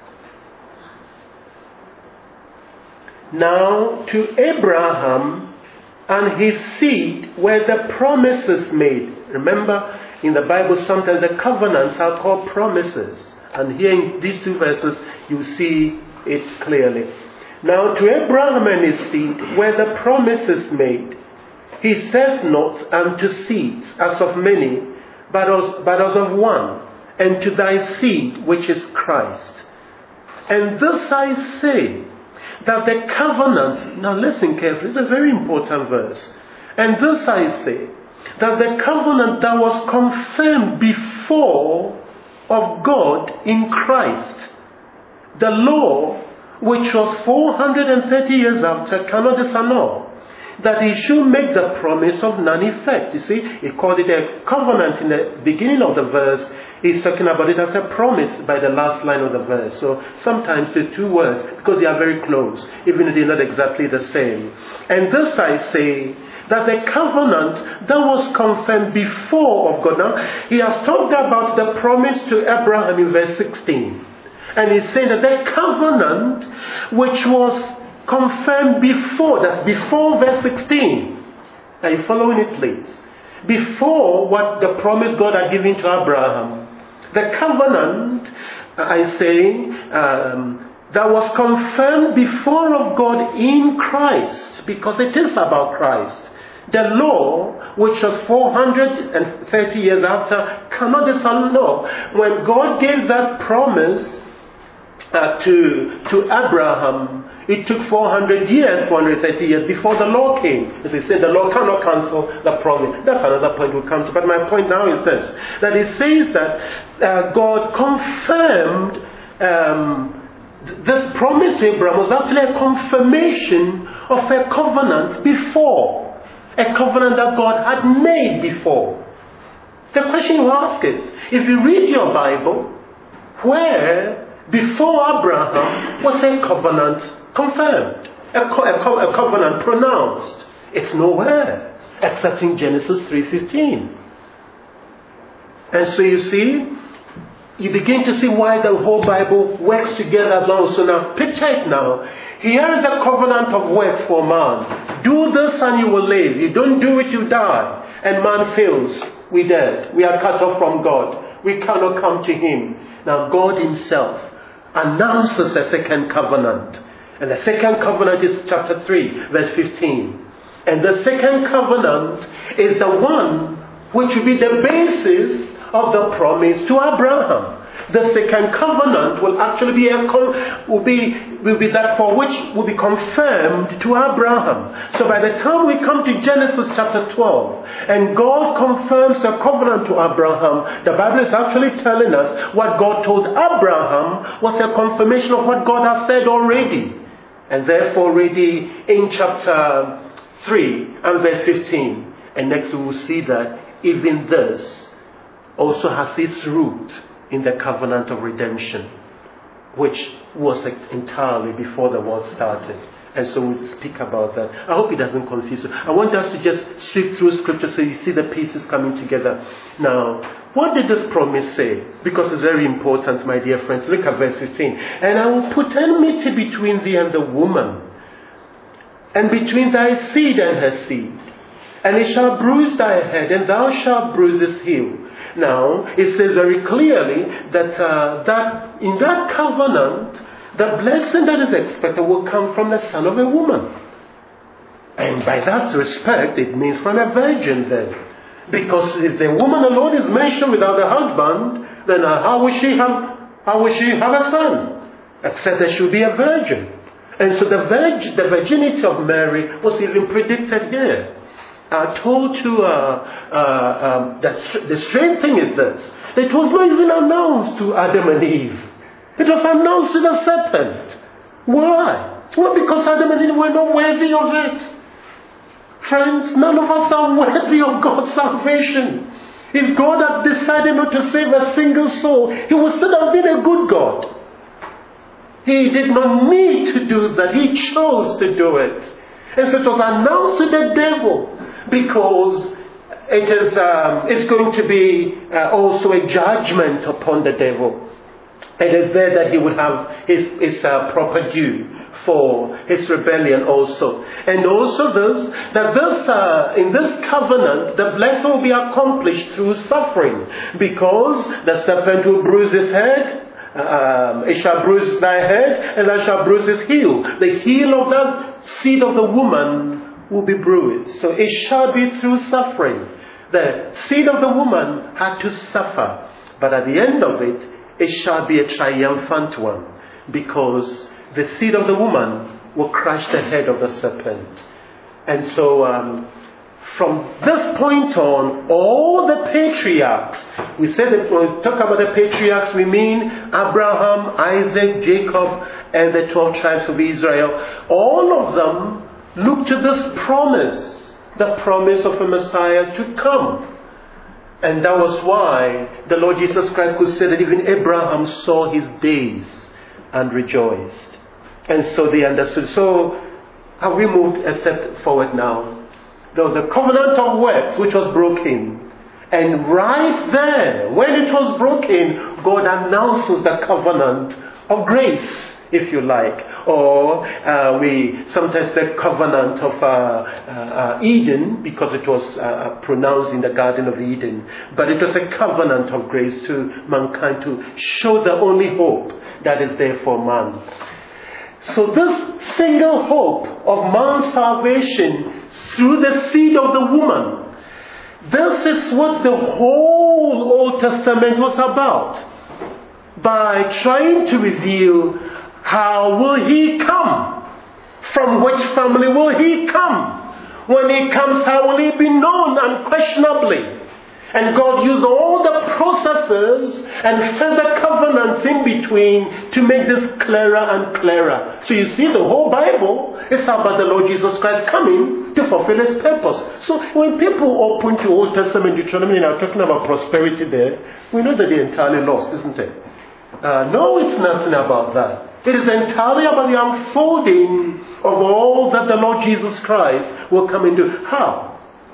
Now to Abraham and his seed were the promises made. Remember, in the Bible sometimes the covenants are called promises. And here in these two verses you see it clearly. Now to Abraham and his seed were the promises made. He said not unto seeds as of many, but as, but as of one, and to thy seed which is Christ. And this I say, that the covenant, now listen carefully, it's a very important verse. And this I say, that the covenant that was confirmed before of God in Christ, the law, which was four hundred thirty years after, cannot disannul, that he should make the promise of none effect. You see, he called it a covenant in the beginning of the verse. He's talking about it as a promise by the last line of the verse. So sometimes the two words, because they are very close, even if they're not exactly the same. And this I say, that the covenant that was confirmed before of God. Now, he has talked about the promise to Abraham in verse sixteen. And he's saying that the covenant which was confirmed before, that's before verse sixteen. Are you following it, please? Before what the promise God had given to Abraham. The covenant, I say, um, that was confirmed before of God in Christ, because it is about Christ. The law, which was four hundred thirty years after, cannot disannul. When God gave that promise uh, to, to Abraham, it took four hundred years, four hundred thirty years before the law came. As I said, the law cannot cancel the promise. That's another point we'll come to. But my point now is this, that it says that uh, God confirmed um, th- this promise to Abraham was actually a confirmation of a covenant before. A covenant that God had made before. The question you ask is, if you read your Bible, where before Abraham was a covenant confirmed, a, co- a, co- a covenant pronounced? It's nowhere except in Genesis three fifteen. And so you see, you begin to see why the whole Bible works together as long. So now, picture it now. Here is a covenant of works for man. Do this and you will live. You don't do it, you die. And man fails. We dead. We are cut off from God. We cannot come to Him. Now God Himself announces a second covenant. And the second covenant is chapter three, verse fifteen. And the second covenant is the one which will be the basis of the promise to Abraham. The second covenant will actually be a will be will be that for which will be confirmed to Abraham. So by the time we come to Genesis chapter twelve, and God confirms a covenant to Abraham, the Bible is actually telling us what God told Abraham was a confirmation of what God has said already. And therefore already in chapter three and verse fifteen. And next we will see that even this also has its root in the covenant of redemption, which was entirely before the world started. And so we'll speak about that. I hope it doesn't confuse you. I want us to just sweep through scripture so you see the pieces coming together. Now, what did this promise say? Because it's very important, my dear friends. Look at verse fifteen. And I will put enmity between thee and the woman, and between thy seed and her seed. and it shall bruise thy head, and thou shalt bruise his heel. Now, it says very clearly that, uh, that in that covenant, the blessing that is expected will come from the son of a woman. And by that respect, it means from a virgin then. Because if the woman alone is mentioned without a husband, then uh, how will she have, how will she have a son? Except that she will be a virgin. And so the, virgin, the virginity of Mary was even predicted here. Uh, told to, uh, uh, um, that the strange thing is this, it was not even announced to Adam and Eve. It was announced to the serpent. Why? Well, because Adam and Eve were not worthy of it. Friends, none of us are worthy of God's salvation. If God had decided not to save a single soul, He would still have been a good God. He did not need to do that. He chose to do it. And so it was announced to the devil, because it is um, it's going to be uh, also a judgment upon the devil. It is there that he would have his, his uh, proper due for his rebellion also. And also this, that this, uh, in this covenant, the blessing will be accomplished through suffering, because the serpent will bruise his head, um, it shall bruise thy head, and thou shalt bruise his heel. The heel of that seed of the woman will be bruised. So it shall be through suffering. The seed of the woman had to suffer, but at the end of it, it shall be a triumphant one, because the seed of the woman will crush the head of the serpent. And so um, from this point on, all the patriarchs, we said that when we talk about the patriarchs, we mean Abraham, Isaac, Jacob, and the twelve tribes of Israel. All of them look to this promise, the promise of a Messiah to come. And that was why the Lord Jesus Christ could say that even Abraham saw his days and rejoiced. And so they understood. So have we moved a step forward now? There was a covenant of works which was broken. And right there, when it was broken, God announces the covenant of grace, if you like. Or uh, we sometimes the covenant of uh, uh, uh, Eden, because it was uh, pronounced in the Garden of Eden. But it was a covenant of grace to mankind to show the only hope that is there for man. So this single hope of man's salvation through the seed of the woman, this is what the whole Old Testament was about. By trying to reveal, how will he come? From which family will he come? When he comes, how will he be known unquestionably? And God used all the processes and further covenants in between to make this clearer and clearer. So you see, the whole Bible is about the Lord Jesus Christ coming to fulfill his purpose. So when people open to Old Testament Deuteronomy and are talking about prosperity there, we know that they're entirely lost, isn't it? Uh, no, it's nothing about that. It is entirely about the unfolding of all that the Lord Jesus Christ will come and do. How?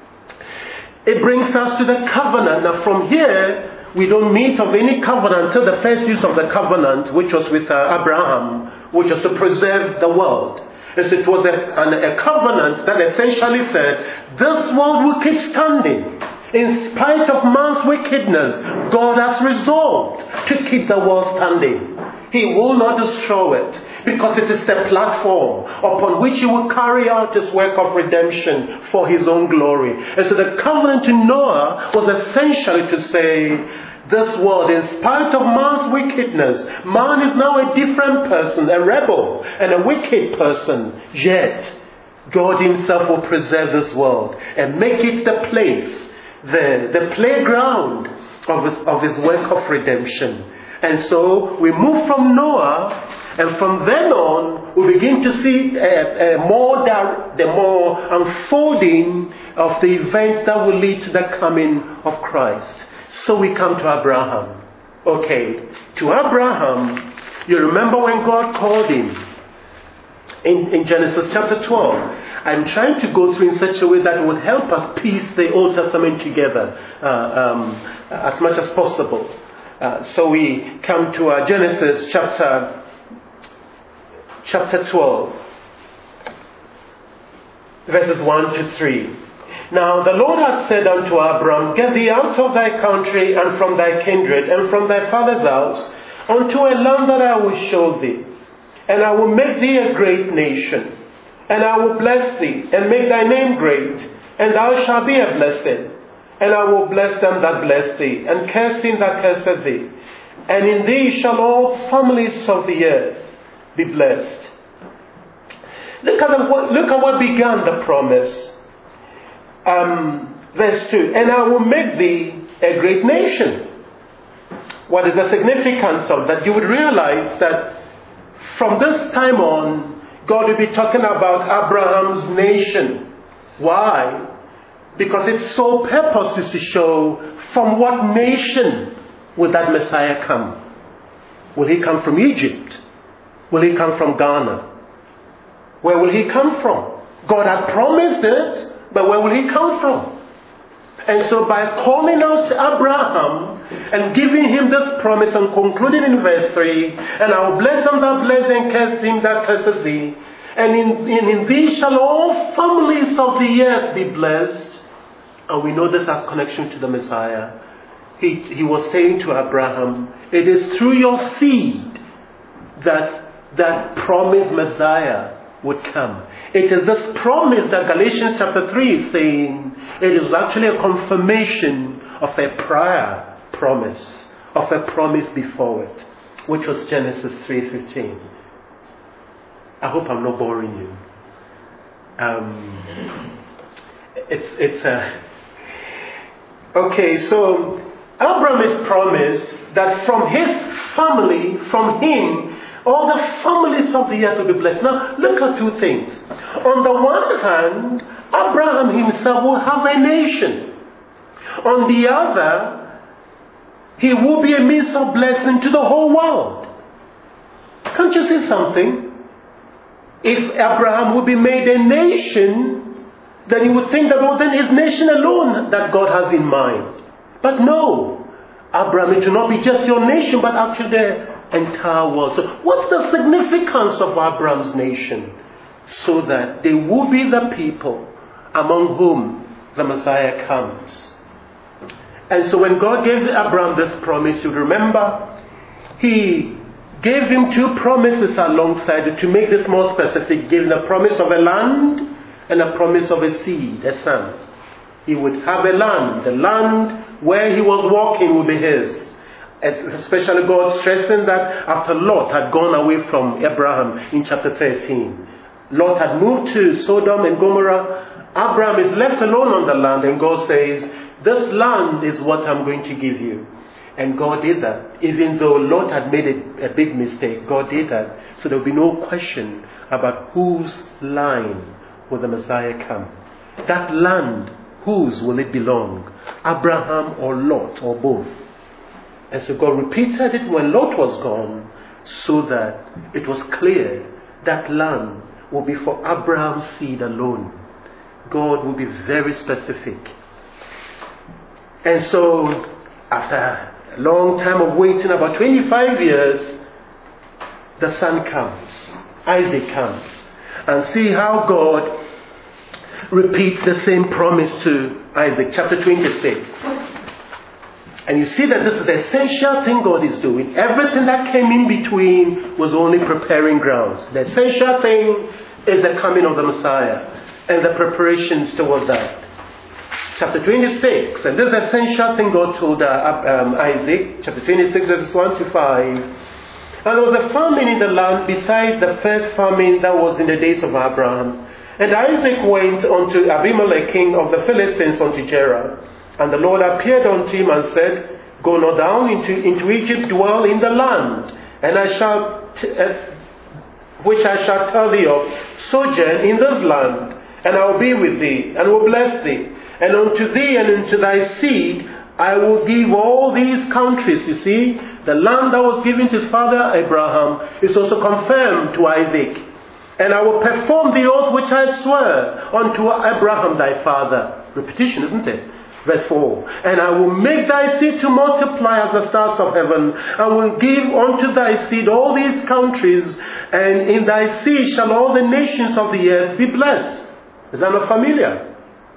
It brings us to the covenant. Now from here, we don't meet of any covenant until the first use of the covenant, which was with uh, Abraham, which was to preserve the world. As it was a, an, a covenant that essentially said, this world will keep standing. In spite of man's wickedness, God has resolved to keep the world standing. He will not destroy it, because it is the platform upon which he will carry out his work of redemption for his own glory. And so the covenant to Noah was essentially to say, this world, in spite of man's wickedness, man is now a different person, a rebel and a wicked person. Yet, God himself will preserve this world and make it the place, the, the playground of his, of his work of redemption. And so we move from Noah, and from then on we begin to see a, a more the more unfolding of the events that will lead to the coming of Christ. So we come to Abraham. Okay, to Abraham, you remember when God called him in, in Genesis chapter twelve. I'm trying to go through in such a way that would help us piece the Old Testament together uh, um, as much as possible. Uh, so we come to uh, Genesis chapter chapter twelve, verses one to three. Now the Lord had said unto Abram, Get thee out of thy country, and from thy kindred, and from thy father's house, unto a land that I will show thee. And I will make thee a great nation. And I will bless thee, and make thy name great. And thou shalt be a blessing. And I will bless them that bless thee, and curse him that curseth thee. And in thee shall all families of the earth be blessed. Look at, the, look at what began the promise. Um, verse two. And I will make thee a great nation. What is the significance of that? You would realize that from this time on, God will be talking about Abraham's nation. Why? Because its sole purpose is to show from what nation will that Messiah come. Will he come from Egypt? Will he come from Ghana? Where will he come from? God had promised it, but where will he come from? And so by calling out to Abraham and giving him this promise and concluding in verse three, and I will bless them that bless and curse him that curses thee, and in, in, in thee shall all families of the earth be blessed. And we know this has connection to the Messiah. He, he was saying to Abraham, it is through your seed that that promised Messiah would come. It is this promise that Galatians chapter three is saying, it is actually a confirmation of a prior promise, of a promise before it, which was Genesis three fifteen. I hope I'm not boring you. Um, it's it's a okay. So Abraham is promised that from his family, from him, all the families of the earth will be blessed. Now, look at two things. On the one hand, Abraham himself will have a nation. On the other, he will be a means of blessing to the whole world. Can't you see something? If Abraham would be made a nation, then you would think that, well, then his nation alone that God has in mind. But no, Abraham, it will not be just your nation, but actually the entire world. So what's the significance of Abraham's nation? So that they will be the people among whom the Messiah comes. And so when God gave Abraham this promise, you remember, he gave him two promises alongside it to make this more specific. Gave him a promise of a land and a promise of a seed, a son. He would have a land. The land where he was walking would be his. Especially God stressing that after Lot had gone away from Abraham in chapter thirteen. Lot had moved to Sodom and Gomorrah. Abraham is left alone on the land, and God says, this land is what I'm going to give you. And God did that. Even though Lot had made a, a big mistake, God did that. So there will be no question about whose line will the Messiah come. That land, whose will it belong? Abraham or Lot or both? And so God repeated it when Lot was gone, so that it was clear that land will be for Abraham's seed alone. God will be very specific. And so, after a long time of waiting, about twenty-five years, the son comes. Isaac comes. And see how God repeats the same promise to Isaac. Chapter twenty-six. And you see that this is the essential thing God is doing. Everything that came in between was only preparing grounds. The essential thing is the coming of the Messiah and the preparations toward that. Chapter twenty-six, and this is the essential thing God told uh, um, Isaac, chapter twenty-six, verses one to five. And there was a famine in the land beside the first famine that was in the days of Abraham. And Isaac went unto Abimelech, king of the Philistines, unto Gerar. And the Lord appeared unto him and said, Go not down into, into Egypt, dwell in the land, and I shall, t- uh, which I shall tell thee of, sojourn in this land, and I will be with thee, and will bless thee. And unto thee and unto thy seed I will give all these countries. You see, the land that was given to his father Abraham is also confirmed to Isaac. And I will perform the oath which I swear unto Abraham thy father. Repetition, isn't it? Verse four. And I will make thy seed to multiply as the stars of heaven. I will give unto thy seed all these countries, and in thy seed shall all the nations of the earth be blessed. Is that not familiar?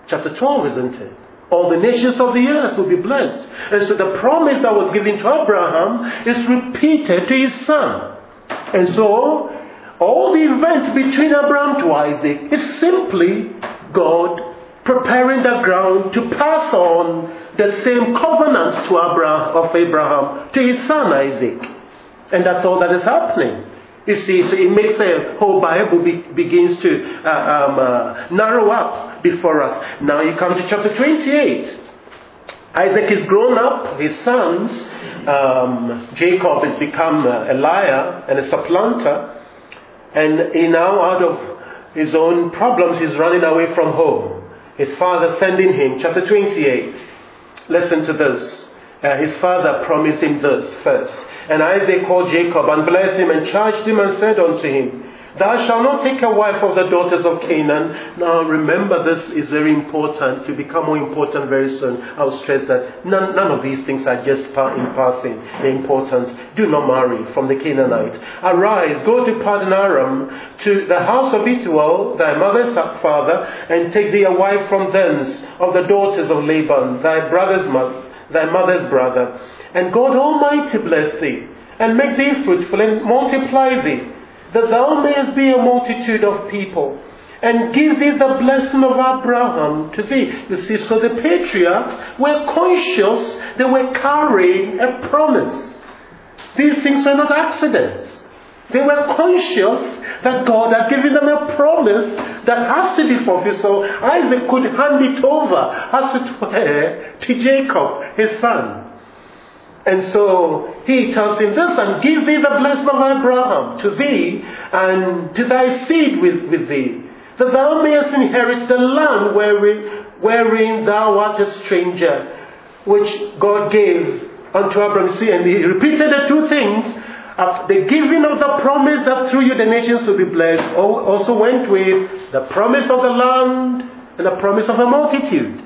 chapter twelve, isn't it? All the nations of the earth will be blessed. And so the promise that was given to Abraham is repeated to his son. And so, all the events between Abraham to Isaac is simply God preparing the ground to pass on the same covenant to Abraham, of Abraham to his son Isaac. And that's all that is happening. You see, so it makes the whole Bible be, begins to uh, um, uh, narrow up before us. Now you come to chapter twenty-eight. Isaac is grown up, his sons. Um, Jacob has become a liar and a supplanter. And he now, out of his own problems, he's running away from home. His father sending him. Chapter twenty-eight. Listen to this. Uh, his father promised him this first. And Isaac called Jacob and blessed him and charged him and said unto him, Thou shalt not take a wife of the daughters of Canaan. Now remember, this is very important, to become more important very soon. I'll stress that none, none of these things are just in passing. They're important. Do not marry from the Canaanite. Arise, go to Padan Aram, to the house of Bethuel, thy mother's father, and take thee a wife from thence of the daughters of Laban, thy brother's mother, thy mother's brother. And God Almighty bless thee, and make thee fruitful, and multiply thee, that thou mayest be a multitude of people, and give thee the blessing of Abraham to thee. You see, so the patriarchs were conscious they were carrying a promise. These things were not accidents. They were conscious that God had given them a promise that has to be fulfilled. So Isaac could hand it over, as it were, to Jacob, his son. And so he tells him this, and give thee the blessing of Abraham to thee and to thy seed with, with thee, that thou mayest inherit the land wherein, wherein thou art a stranger, which God gave unto Abraham. See, and he repeated the two things. Uh, the giving of the promise that through you the nations will be blessed also went with the promise of the land and the promise of a multitude.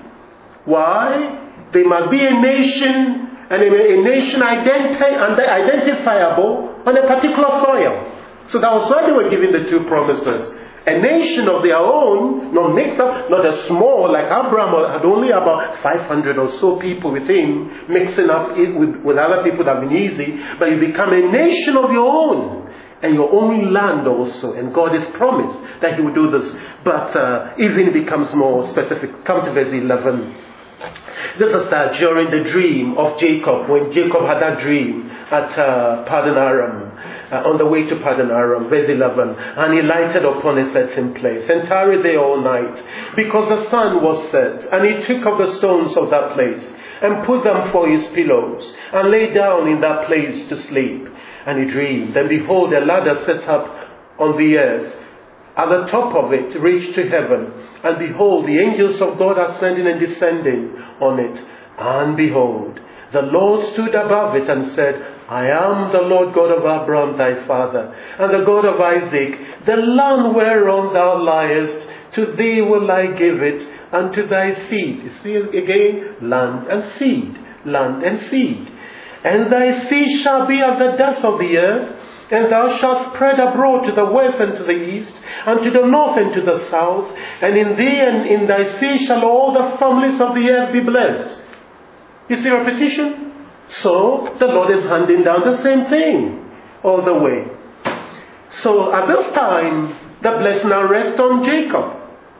Why? They must be a nation, and a nation identi- identifiable on a particular soil. So that was why they were given the two promises. A nation of their own, not mixed up, not a small, like Abraham had only about five hundred or so people with him, mixing up with, with other people that have been easy, but you become a nation of your own, and your own land also. And God has promised that He will do this. But uh, even becomes more specific. Come to verse eleven. This is that during the dream of Jacob, when Jacob had that dream at uh, Padan Aram, uh, on the way to Padan Aram, verse eleven, and he lighted upon a certain place and tarried there all night, because the sun was set. And he took of the stones of that place and put them for his pillows, and lay down in that place to sleep. And he dreamed, and behold, a ladder set up on the earth, at the top of it reached to heaven. And behold, the angels of God ascending and descending on it. And behold, the Lord stood above it and said, I am the Lord God of Abraham thy father, and the God of Isaac. The land whereon thou liest, to thee will I give it, and to thy seed. You see again, land and seed, land and seed. And thy seed shall be as the dust of the earth, and thou shalt spread abroad to the west and to the east, and to the north and to the south. And in thee and in thy seed shall all the families of the earth be blessed. You see repetition? So the Lord is handing down the same thing all the way. So at this time, the blessing now rests on Jacob.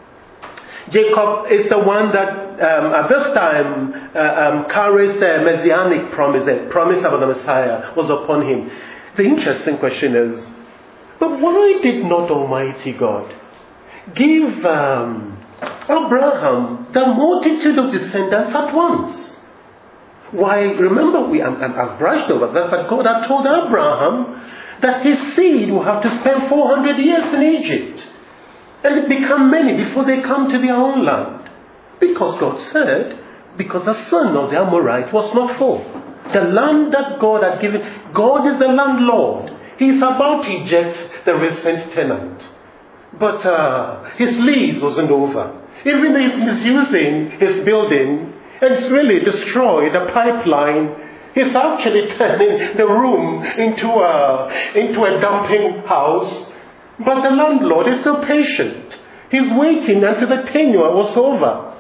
Jacob is the one that um, at this time uh, um, carries the messianic promise. The promise about the Messiah was upon him. The interesting question is, but why did not Almighty God give um, Abraham the multitude of descendants at once? Why, remember, we I've, I've brushed over that, but God had told Abraham that his seed will have to spend four hundred years in Egypt and become many before they come to their own land. Because God said, because the son of the Amorite was not full. The land that God had given, God is the landlord. He's about to eject the recent tenant. But uh, his lease wasn't over. Even though he's misusing his building, and it's really destroyed the pipeline, he's actually turning the room into a, into a dumping house. But the landlord is still patient. He's waiting until the tenure was over.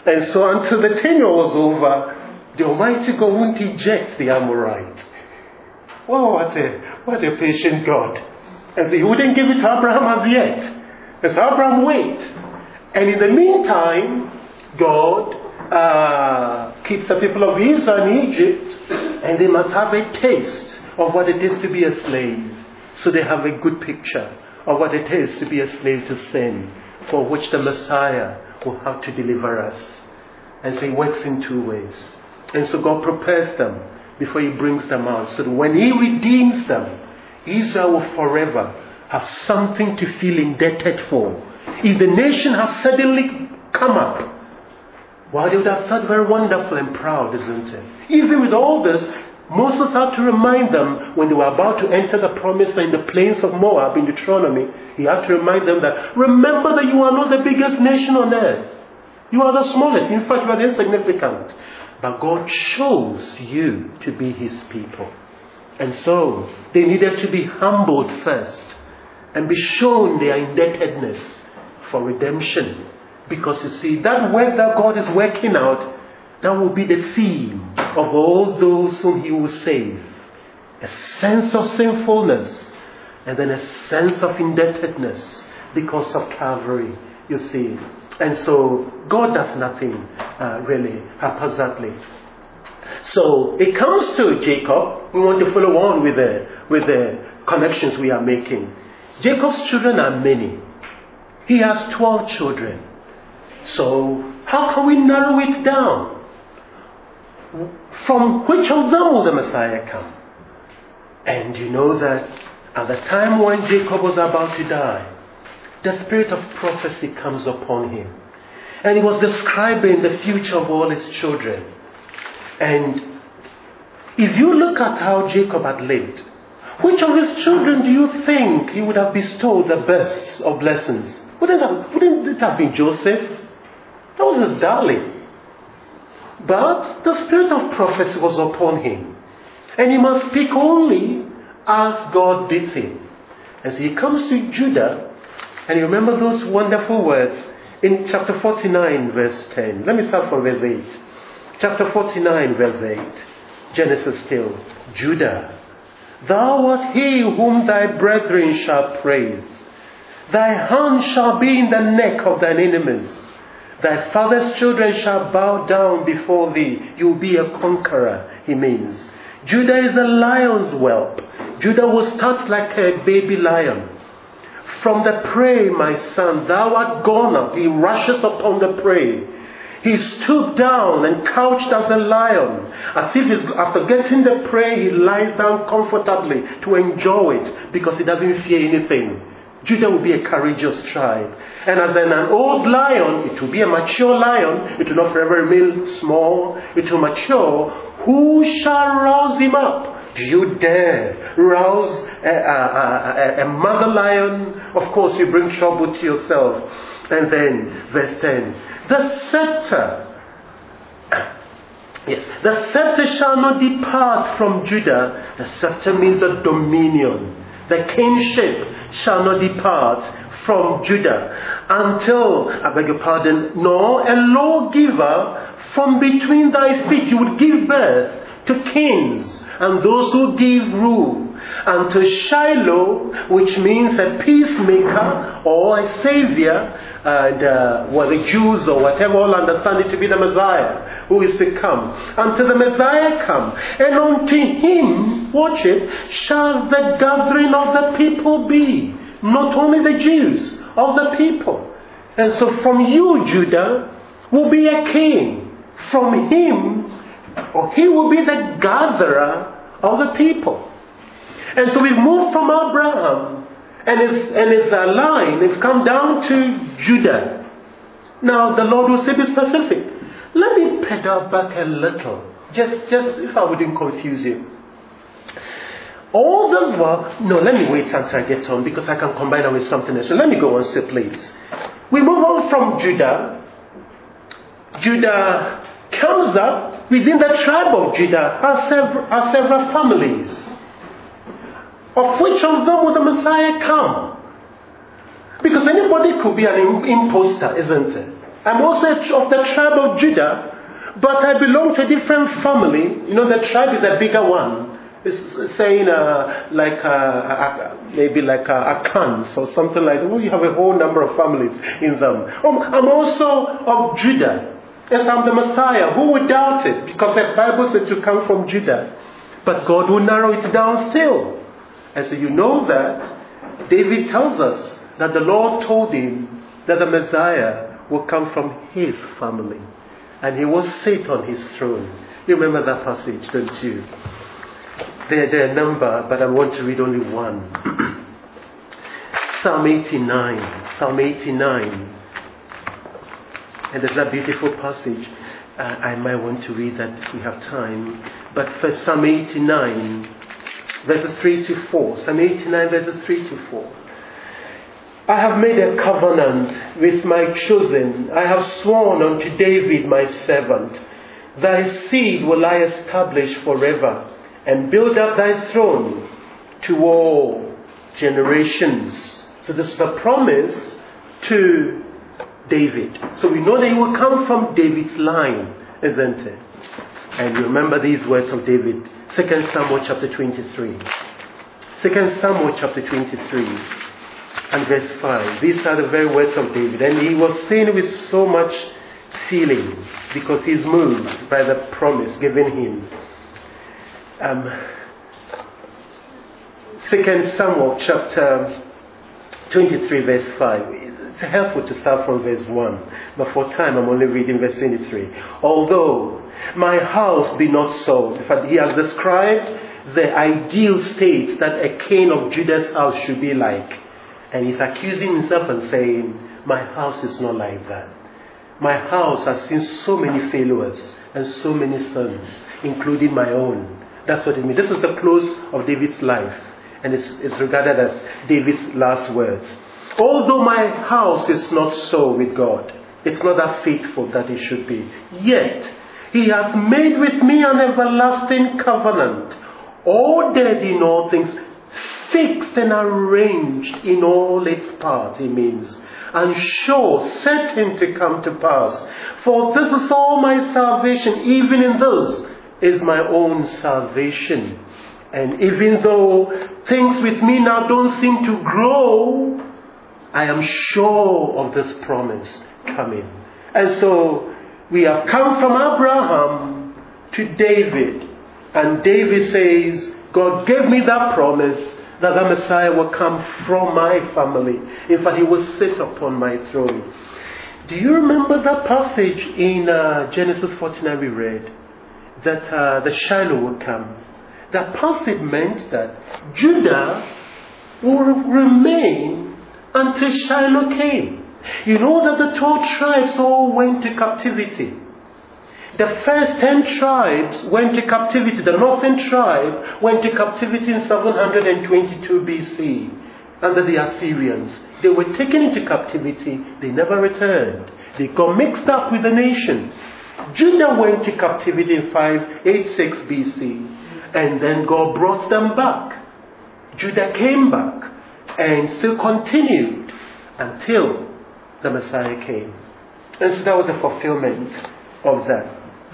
And so until the tenure was over, the Almighty God wouldn't eject the Amorite. Wow, what a, what a patient God. And so he wouldn't give it to Abraham as yet. And so Abraham wait. And in the meantime, God uh, keeps the people of Israel in Egypt, and they must have a taste of what it is to be a slave. So they have a good picture of what it is to be a slave to sin, for which the Messiah will have to deliver us. And so he works in two ways. And so God prepares them before he brings them out, so that when he redeems them, Israel will forever have something to feel indebted for. If the nation has suddenly come up, well, they would have felt very wonderful and proud, isn't it? Even with all this, Moses had to remind them when they were about to enter the promised land in the plains of Moab in Deuteronomy. He had to remind them that, remember that you are not the biggest nation on earth. You are the smallest. In fact, you are insignificant. But God chose you to be his people. And so they needed to be humbled first and be shown their indebtedness for redemption. Because you see, that work that God is working out, that will be the theme of all those whom he will save. A sense of sinfulness and then a sense of indebtedness because of Calvary, you see. And so God does nothing uh, really haphazardly. So it comes to Jacob. We want to follow on with the, with the connections we are making. Jacob's children are many. He has twelve children. So how can we narrow it down? From which of them will the Messiah come? And you know that at the time when Jacob was about to die, the spirit of prophecy comes upon him. And he was describing the future of all his children. And if you look at how Jacob had lived, which of his children do you think he would have bestowed the best of blessings? Wouldn't, have, wouldn't it have been Joseph? That was his darling. But the spirit of prophecy was upon him. And he must speak only as God bids him. As he comes to Judah, and you remember those wonderful words in chapter forty-nine, verse ten. Let me start from verse eight. Chapter forty-nine, verse eight. Genesis still. Judah, thou art he whom thy brethren shall praise. Thy hand shall be in the neck of thine enemies. Thy father's children shall bow down before thee. You will be a conqueror, he means. Judah is a lion's whelp. Judah will start like a baby lion. From the prey, my son, thou art gone up. He rushes upon the prey. He stooped down and couched as a lion. As if he's, after getting the prey, he lies down comfortably to enjoy it because he doesn't fear anything. Judah will be a courageous tribe. And as an, an old lion, it will be a mature lion. It will not forever remain small. It will mature. Who shall rouse him up? Do you dare rouse a, a, a, a mother lion? Of course, you bring trouble to yourself. And then, verse ten. The scepter, yes, the scepter shall not depart from Judah. The scepter means the dominion. The kingship shall not depart from Judah until, I beg your pardon, nor a lawgiver from between thy feet. You would give birth to kings and those who give rule. Unto Shiloh, which means a peacemaker or a savior, and uh, well, the Jews or whatever all understand it to be the Messiah who is to come. Until the Messiah come, and unto him, watch it, shall the gathering of the people be. Not only the Jews, of the people. And so from you, Judah, will be a king. From him, or he will be the gatherer of the people. And so we've moved from Abraham and his, and his uh, line, we've come down to Judah. Now the Lord will say, be specific. Let me pedal back a little, just, just if I wouldn't confuse you. All those were, no, let me wait until I get on because I can combine it with something else. So let me go one step, please. We move on from Judah. Judah comes up within the tribe of Judah are several, are several families. Of which of them will the Messiah come? Because anybody could be an imposter, isn't it? I'm also of the tribe of Judah, but I belong to a different family. You know, the tribe is a bigger one. It's saying uh, like uh, uh, maybe like uh, Akans or something like that. Well, you have a whole number of families in them. Um, I'm also of Judah. Yes, I'm the Messiah. Who would doubt it? Because the Bible said to come from Judah. But God will narrow it down still. And so you know that David tells us that the Lord told him that the Messiah will come from his family. And he will sit on his throne. You remember that passage, don't you? There, there are a number, but I want to read only one. Psalm eighty-nine. Psalm eighty-nine. And there's that beautiful passage. Uh, I might want to read that if we have time. But for Psalm eighty-nine, verses three to four. Psalm eighty-nine, verses three to four. I have made a covenant with my chosen. I have sworn unto David my servant. Thy seed will I establish forever, and build up thy throne to all generations. So this is a promise to David. So we know that he will come from David's line, isn't it? And you remember these words of David. Second Samuel chapter twenty-three. Second Samuel chapter twenty-three and verse five. These are the very words of David. And he was saying with so much feeling because he's moved by the promise given him. Um, Second Samuel chapter twenty-three verse five. It's helpful to start from verse one, but for time I'm only reading verse twenty-three. Although my house be not sold. In fact, he has described the ideal state that a king of Judah's house should be like. And he's accusing himself and saying, my house is not like that. My house has seen so many failures and so many sons, including my own. That's what it means. This is the close of David's life. And it's, it's regarded as David's last words. Although my house is not so with God, it's not that faithful that it should be. Yet, he hath made with me an everlasting covenant, ordered in all things, fixed and arranged in all its parts, it means, and sure, certain to come to pass. For this is all my salvation, even in this is my own salvation. And even though things with me now don't seem to grow, I am sure of this promise coming. And so we have come from Abraham to David. And David says, God gave me that promise that the Messiah will come from my family. In fact, he will sit upon my throne. Do you remember that passage in uh, Genesis forty-nine we read? That uh, the Shiloh will come. That passage meant that Judah will remain until Shiloh came. You know that the twelve tribes all went to captivity. The first ten tribes went to captivity. The northern tribe went to captivity in seven hundred twenty-two B C under the Assyrians. They were taken into captivity. They never returned. They got mixed up with the nations. Judah went to captivity in five eighty-six B C. And then God brought them back. Judah came back and still continued until the Messiah came. And so that was the fulfillment of that.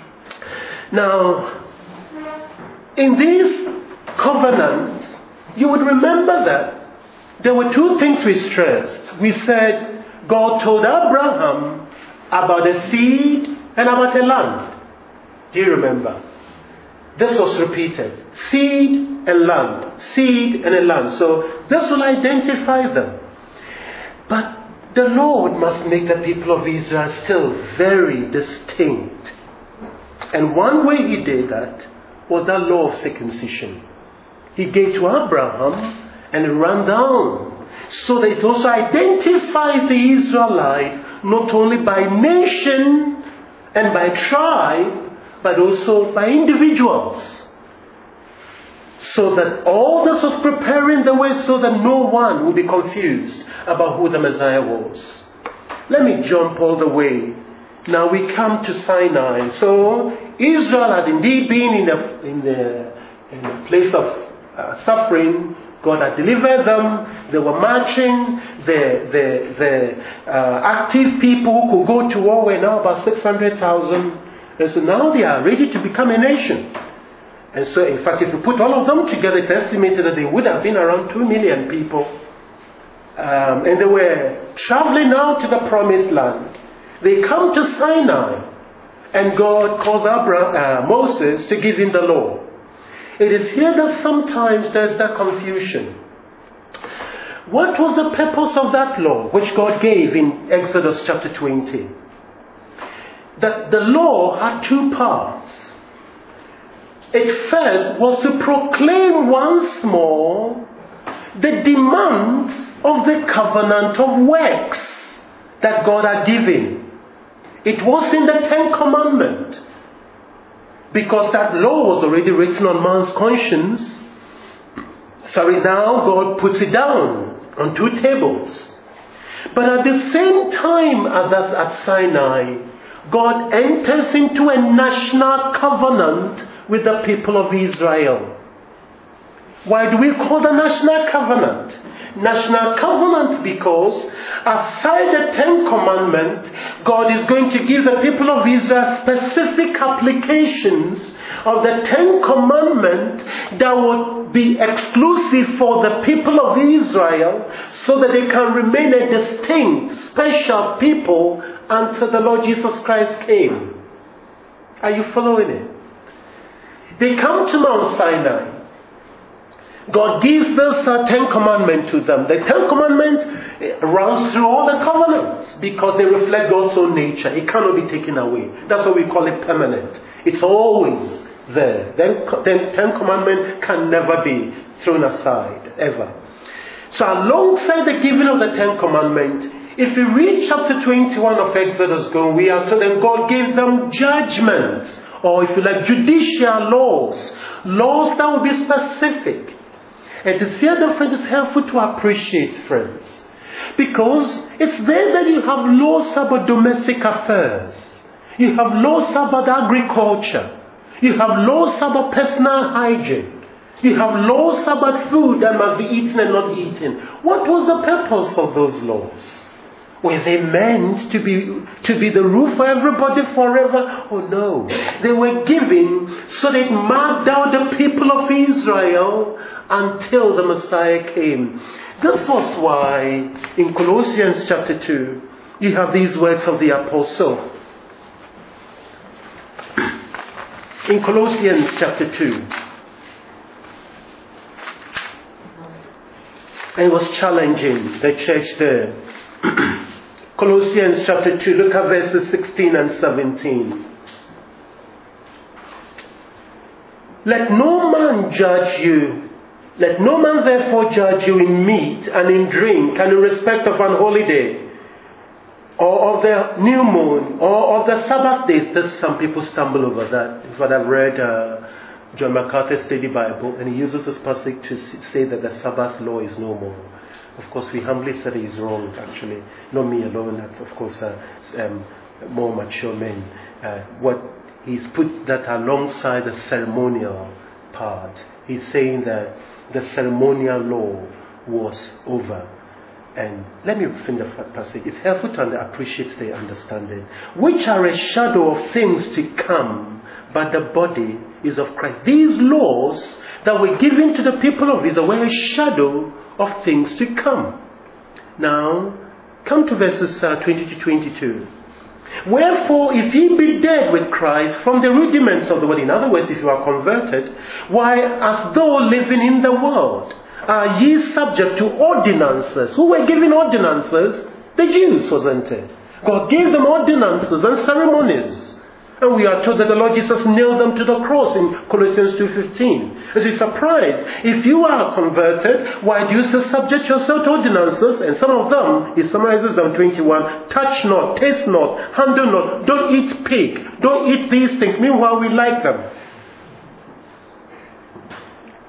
Now, in these covenants, you would remember that there were two things we stressed. We said God told Abraham about a seed and about a land. Do you remember? This was repeated. Seed and land. Seed and a land. So this will identify them. But the Lord must make the people of Israel still very distinct. And one way he did that was that law of circumcision. He gave to Abraham and it ran down. So that it also identifies the Israelites not only by nation and by tribe, but also by individuals. So that all this was preparing the way so that no one would be confused about who the Messiah was. Let me jump all the way. Now we come to Sinai. So Israel had indeed been in a, in a, in a place of uh, suffering God had delivered them. They were marching. The, the, the uh, active people who could go to war were now about six hundred thousand. And so now they are ready to become a nation. And so, in fact, if you put all of them together, it's estimated that they would have been around two million people. Um, and they were traveling now to the promised land. They come to Sinai. And God calls Abraham, uh, Moses to give him the law. It is here that sometimes there's that confusion. What was the purpose of that law which God gave in Exodus chapter twenty? That the law had two parts. It first was to proclaim once more the demands of the covenant of works that God had given. It was in the Ten Commandments. Because that law was already written on man's conscience. Sorry, now God puts it down on two tables. But at the same time as that at Sinai, God enters into a national covenant with the people of Israel. Why do we call the national covenant? National covenant because aside the Ten Commandments, God is going to give the people of Israel specific applications of the Ten Commandments that would be exclusive for the people of Israel so that they can remain a distinct, special people until the Lord Jesus Christ came. Are you following it? They come to Mount Sinai. God gives this uh, Ten Commandments to them. The Ten Commandments runs through all the covenants because they reflect God's own nature. It cannot be taken away. That's why we call it permanent. It's always there. The Ten Commandments can never be thrown aside, ever. So alongside the giving of the Ten Commandments, if you read chapter twenty-one of Exodus, going, we are told that God gave them judgments, or if you like, judicial laws. Laws that will be specific. And to see that, friends, it's helpful to appreciate, friends. Because it's there that you have laws about domestic affairs. You have laws about agriculture. You have laws about personal hygiene. You have laws about food that must be eaten and not eaten. What was the purpose of those laws? Were they meant to be to be the rule for everybody forever? Oh no. They were given so they marked out the people of Israel until the Messiah came. This was why in Colossians chapter two, you have these words of the apostle. In Colossians chapter two, and he was challenging the church there. Colossians chapter two, look at verses sixteen and seventeen. Let no man judge you. Let no man therefore judge you in meat and in drink and in respect of an holiday, or of the new moon, or of the Sabbath days. This, some people stumble over that. It's what I've read uh, John MacArthur's Study Bible, and he uses this passage to say that the Sabbath law is no more. Of course, we humbly said he's wrong, actually. Not me alone, of course, uh, um, more mature men. Uh, what he's put that alongside the ceremonial part. He's saying that the ceremonial law was over. And let me finish the passage. It's helpful to appreciate the understanding. Which are a shadow of things to come, but the body is of Christ. These laws that were given to the people of Israel were a shadow of things to come. Now, come to verses uh, twenty to twenty-two. Wherefore, if ye be dead with Christ from the rudiments of the world, in other words, if you are converted, why, as though living in the world, are ye subject to ordinances? Who were given ordinances? The Jews, wasn't it? God gave them ordinances and ceremonies. And we are told that the Lord Jesus nailed them to the cross in Colossians two fifteen. As a surprise, if you are converted, why do you still subject yourself to ordinances? And some of them, he summarizes them twenty-one, touch not, taste not, handle not, don't eat pig, don't eat these things. Meanwhile, we like them.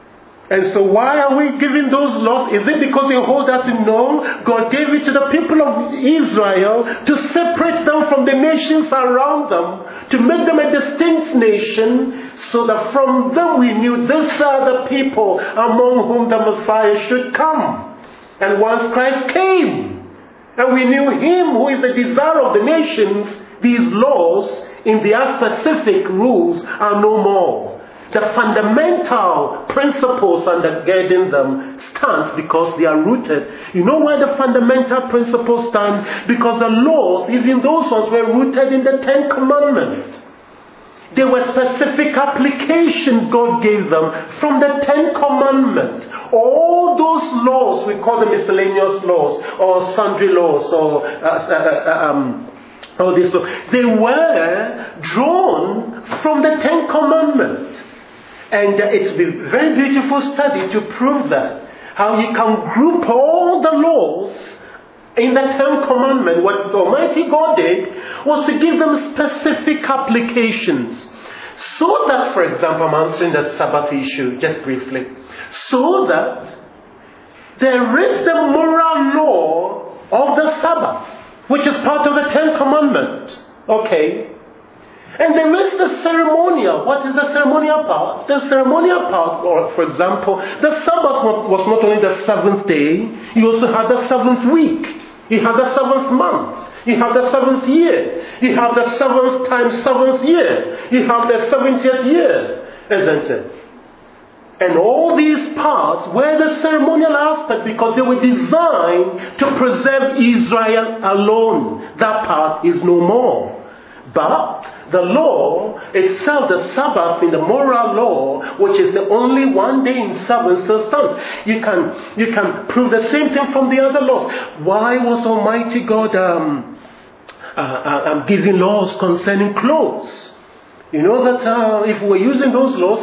And so why are we giving those laws? Is it because they hold us in? No. God gave it to the people of Israel to separate them from the nations around them, to make them a distinct nation, so that from them we knew these are the people among whom the Messiah should come. And once Christ came, and we knew Him who is the desire of the nations, these laws in their specific rules are no more. The fundamental principles undergirding them stand because they are rooted. You know why the fundamental principles stand? Because the laws, even those ones, were rooted in the Ten Commandments. There were specific applications God gave them from the Ten Commandments. All those laws, we call them miscellaneous laws, or sundry laws, or uh, uh, um, all these laws, they were drawn from the Ten Commandments. And uh, it's a very beautiful study to prove that. How you can group all the laws in the Ten Commandments. What Almighty God did was to give them specific applications. So that, for example, I'm answering the Sabbath issue just briefly. So that there is the moral law of the Sabbath, which is part of the Ten Commandments. Okay? And there is the ceremonial. What is the ceremonial part? The ceremonial part, or for example, the Sabbath was not only the seventh day, you also had the seventh week. You had the seventh month. You have the seventh year. You have the seventh times seventh year. You have the seventieth year, isn't it? And all these parts were the ceremonial aspect because they were designed to preserve Israel alone. That part is no more. But the law itself, the Sabbath in the moral law, which is the only one day in seven, still stands. You can, you can prove the same thing from the other laws. Why was Almighty God um, uh, uh, giving laws concerning clothes? You know that uh, if we were using those laws,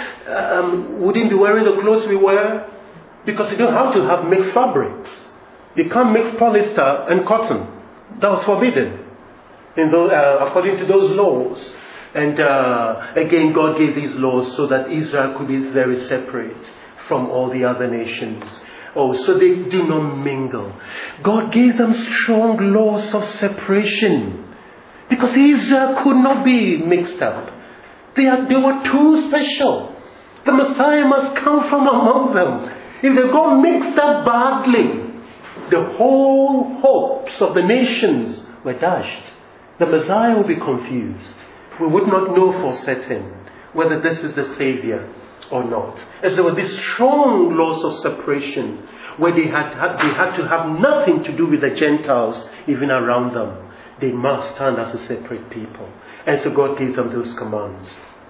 um, we wouldn't be wearing the clothes we wear, because you don't have to have mixed fabrics. You can't mix polyester and cotton. That was forbidden. In those, uh, according to those laws. And uh, again, God gave these laws so that Israel could be very separate from all the other nations. Oh, so they do not mingle. God gave them strong laws of separation because Israel could not be mixed up. They, are, they were too special. The Messiah must come from among them. If they got mixed up badly, the whole hopes of the nations were dashed. The Messiah will be confused. We would not know for certain whether this is the Savior or not. As there were these strong laws of separation where they had, had, they had to have nothing to do with the Gentiles even around them. They must stand as a separate people. And so God gave them those commands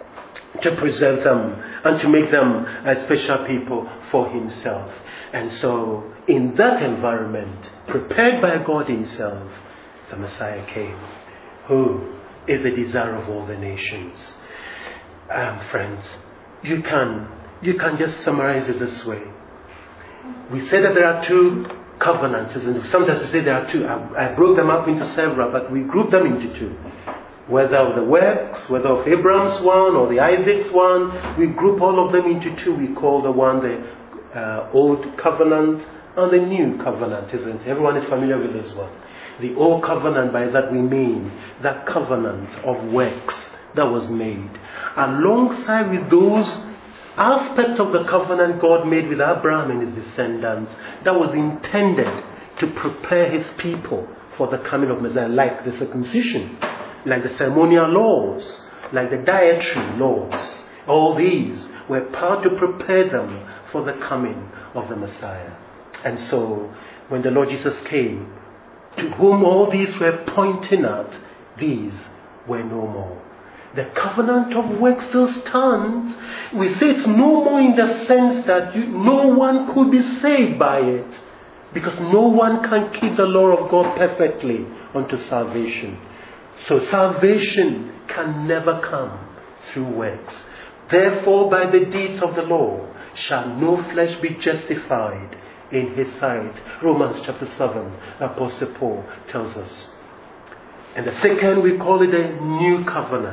to preserve them and to make them a special people for Himself. And so in that environment, prepared by God Himself, the Messiah came, who is the desire of all the nations. Um, friends, you can you can just summarize it this way. We say that there are two covenants, and sometimes we say there are two. I, I broke them up into several, but we group them into two. Whether of the works, whether of Abraham's one or the Isaac's one, we group all of them into two. We call the one the uh, Old Covenant and the New Covenant, isn't it? Everyone is familiar with this one. The Old Covenant, by that we mean that covenant of works that was made. Alongside with those aspects of the covenant God made with Abraham and his descendants, that was intended to prepare His people for the coming of Messiah, like the circumcision, like the ceremonial laws, like the dietary laws. All these were part to prepare them for the coming of the Messiah. And so, when the Lord Jesus came, to whom all these were pointing at, these were no more. The covenant of works still stands. We say it's no more in the sense that you, no one could be saved by it, because no one can keep the law of God perfectly unto salvation. So salvation can never come through works. Therefore, by the deeds of the law shall no flesh be justified in His sight. Romans chapter seven, Apostle Paul tells us. And the second, we call it a new covenant.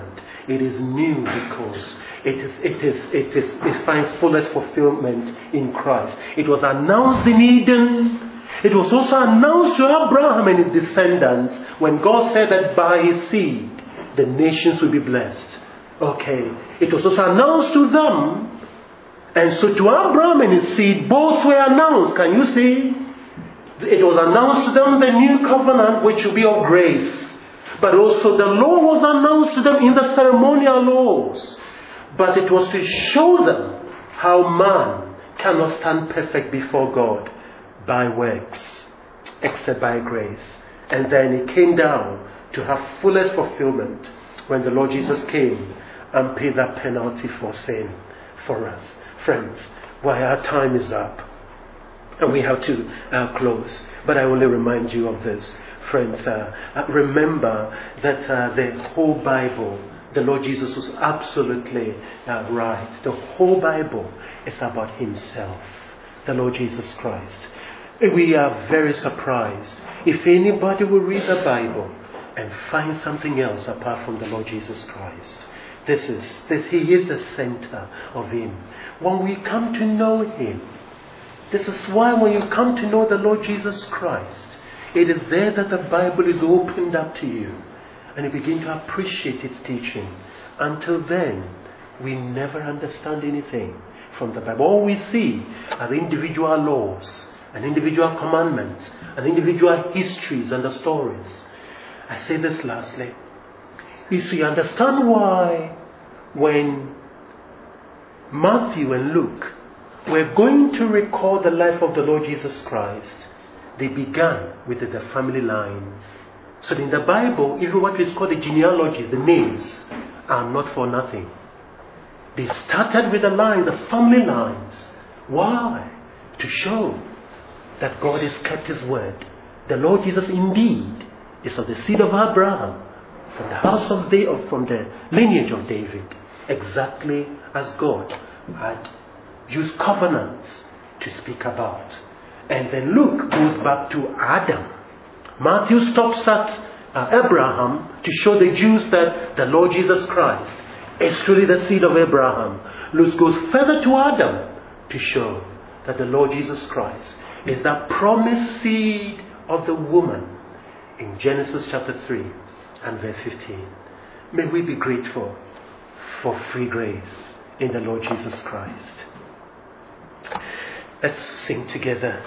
It is new because it is it is it is it finds fullest fulfillment in Christ. It was announced in Eden. It was also announced to Abraham and his descendants when God said that by his seed the nations will be blessed. Okay. It was also announced to them. And so to Abraham and his seed, both were announced. Can you see? It was announced to them the new covenant which will be of grace. But also the law was announced to them in the ceremonial laws. But it was to show them how man cannot stand perfect before God by works, except by grace. And then it came down to have fullest fulfillment when the Lord Jesus came and paid that penalty for sin for us. Friends, well, our time is up and we have to uh, close. But I only remind you of this. Friends, uh, uh, remember that uh, the whole Bible, the Lord Jesus was absolutely uh, right. The whole Bible is about himself, the Lord Jesus Christ. We are very surprised if anybody will read the Bible and find something else apart from the Lord Jesus Christ. This is, this, he is the center of him. When we come to know him, this is why when you come to know the Lord Jesus Christ, it is there that the Bible is opened up to you and you begin to appreciate its teaching. Until then, we never understand anything from the Bible. All we see are the individual laws and individual commandments and individual histories and the stories. I say this lastly. You see, understand why when Matthew and Luke were going to record the life of the Lord Jesus Christ, they began with the family line. So in the Bible, even what is called the genealogies, the names, are not for nothing. They started with the line, the family lines. Why? To show that God has kept his word. The Lord Jesus indeed is of the seed of Abraham, from the house of David, from the lineage of David, exactly as God had used covenants to speak about. And then Luke goes back to Adam. Matthew stops at uh, Abraham to show the Jews that the Lord Jesus Christ is truly the seed of Abraham. Luke goes further to Adam to show that the Lord Jesus Christ is the promised seed of the woman in Genesis chapter three and verse fifteen. May we be grateful for free grace in the Lord Jesus Christ. Let's sing together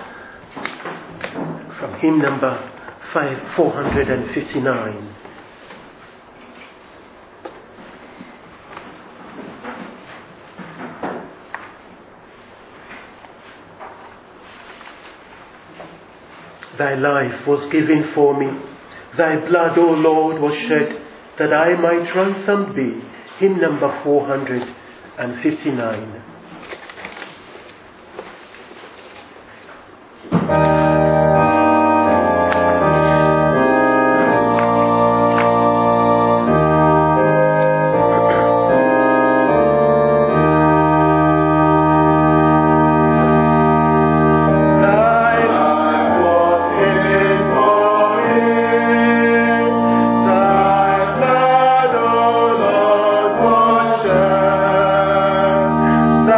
from hymn number five, four hundred fifty-nine. Thy life was given for me. Thy blood, O Lord, was shed that I might ransomed be. Hymn number four hundred fifty-nine. Thy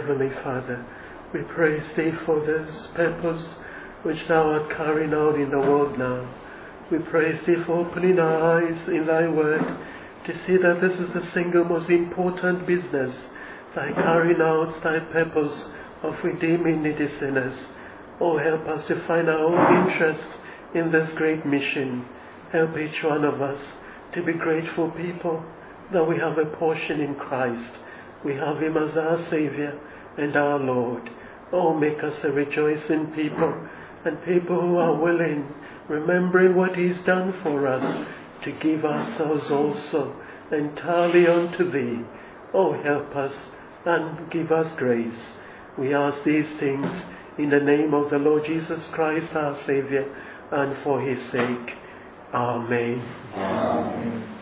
Heavenly Father, we praise Thee for this purpose which Thou art carrying out in the world now. We praise Thee for opening our eyes in Thy Word to see that this is the single most important business, Thy carrying out Thy purpose of redeeming needy sinners. Oh, help us to find our own interest in this great mission. Help each one of us to be grateful people that we have a portion in Christ. We have Him as our Savior and our Lord. Oh, make us a rejoicing people, and people who are willing, remembering what He's done for us, to give ourselves also entirely unto Thee. Oh, help us and give us grace. We ask these things in the name of the Lord Jesus Christ, our Saviour, and for His sake. Amen. Amen.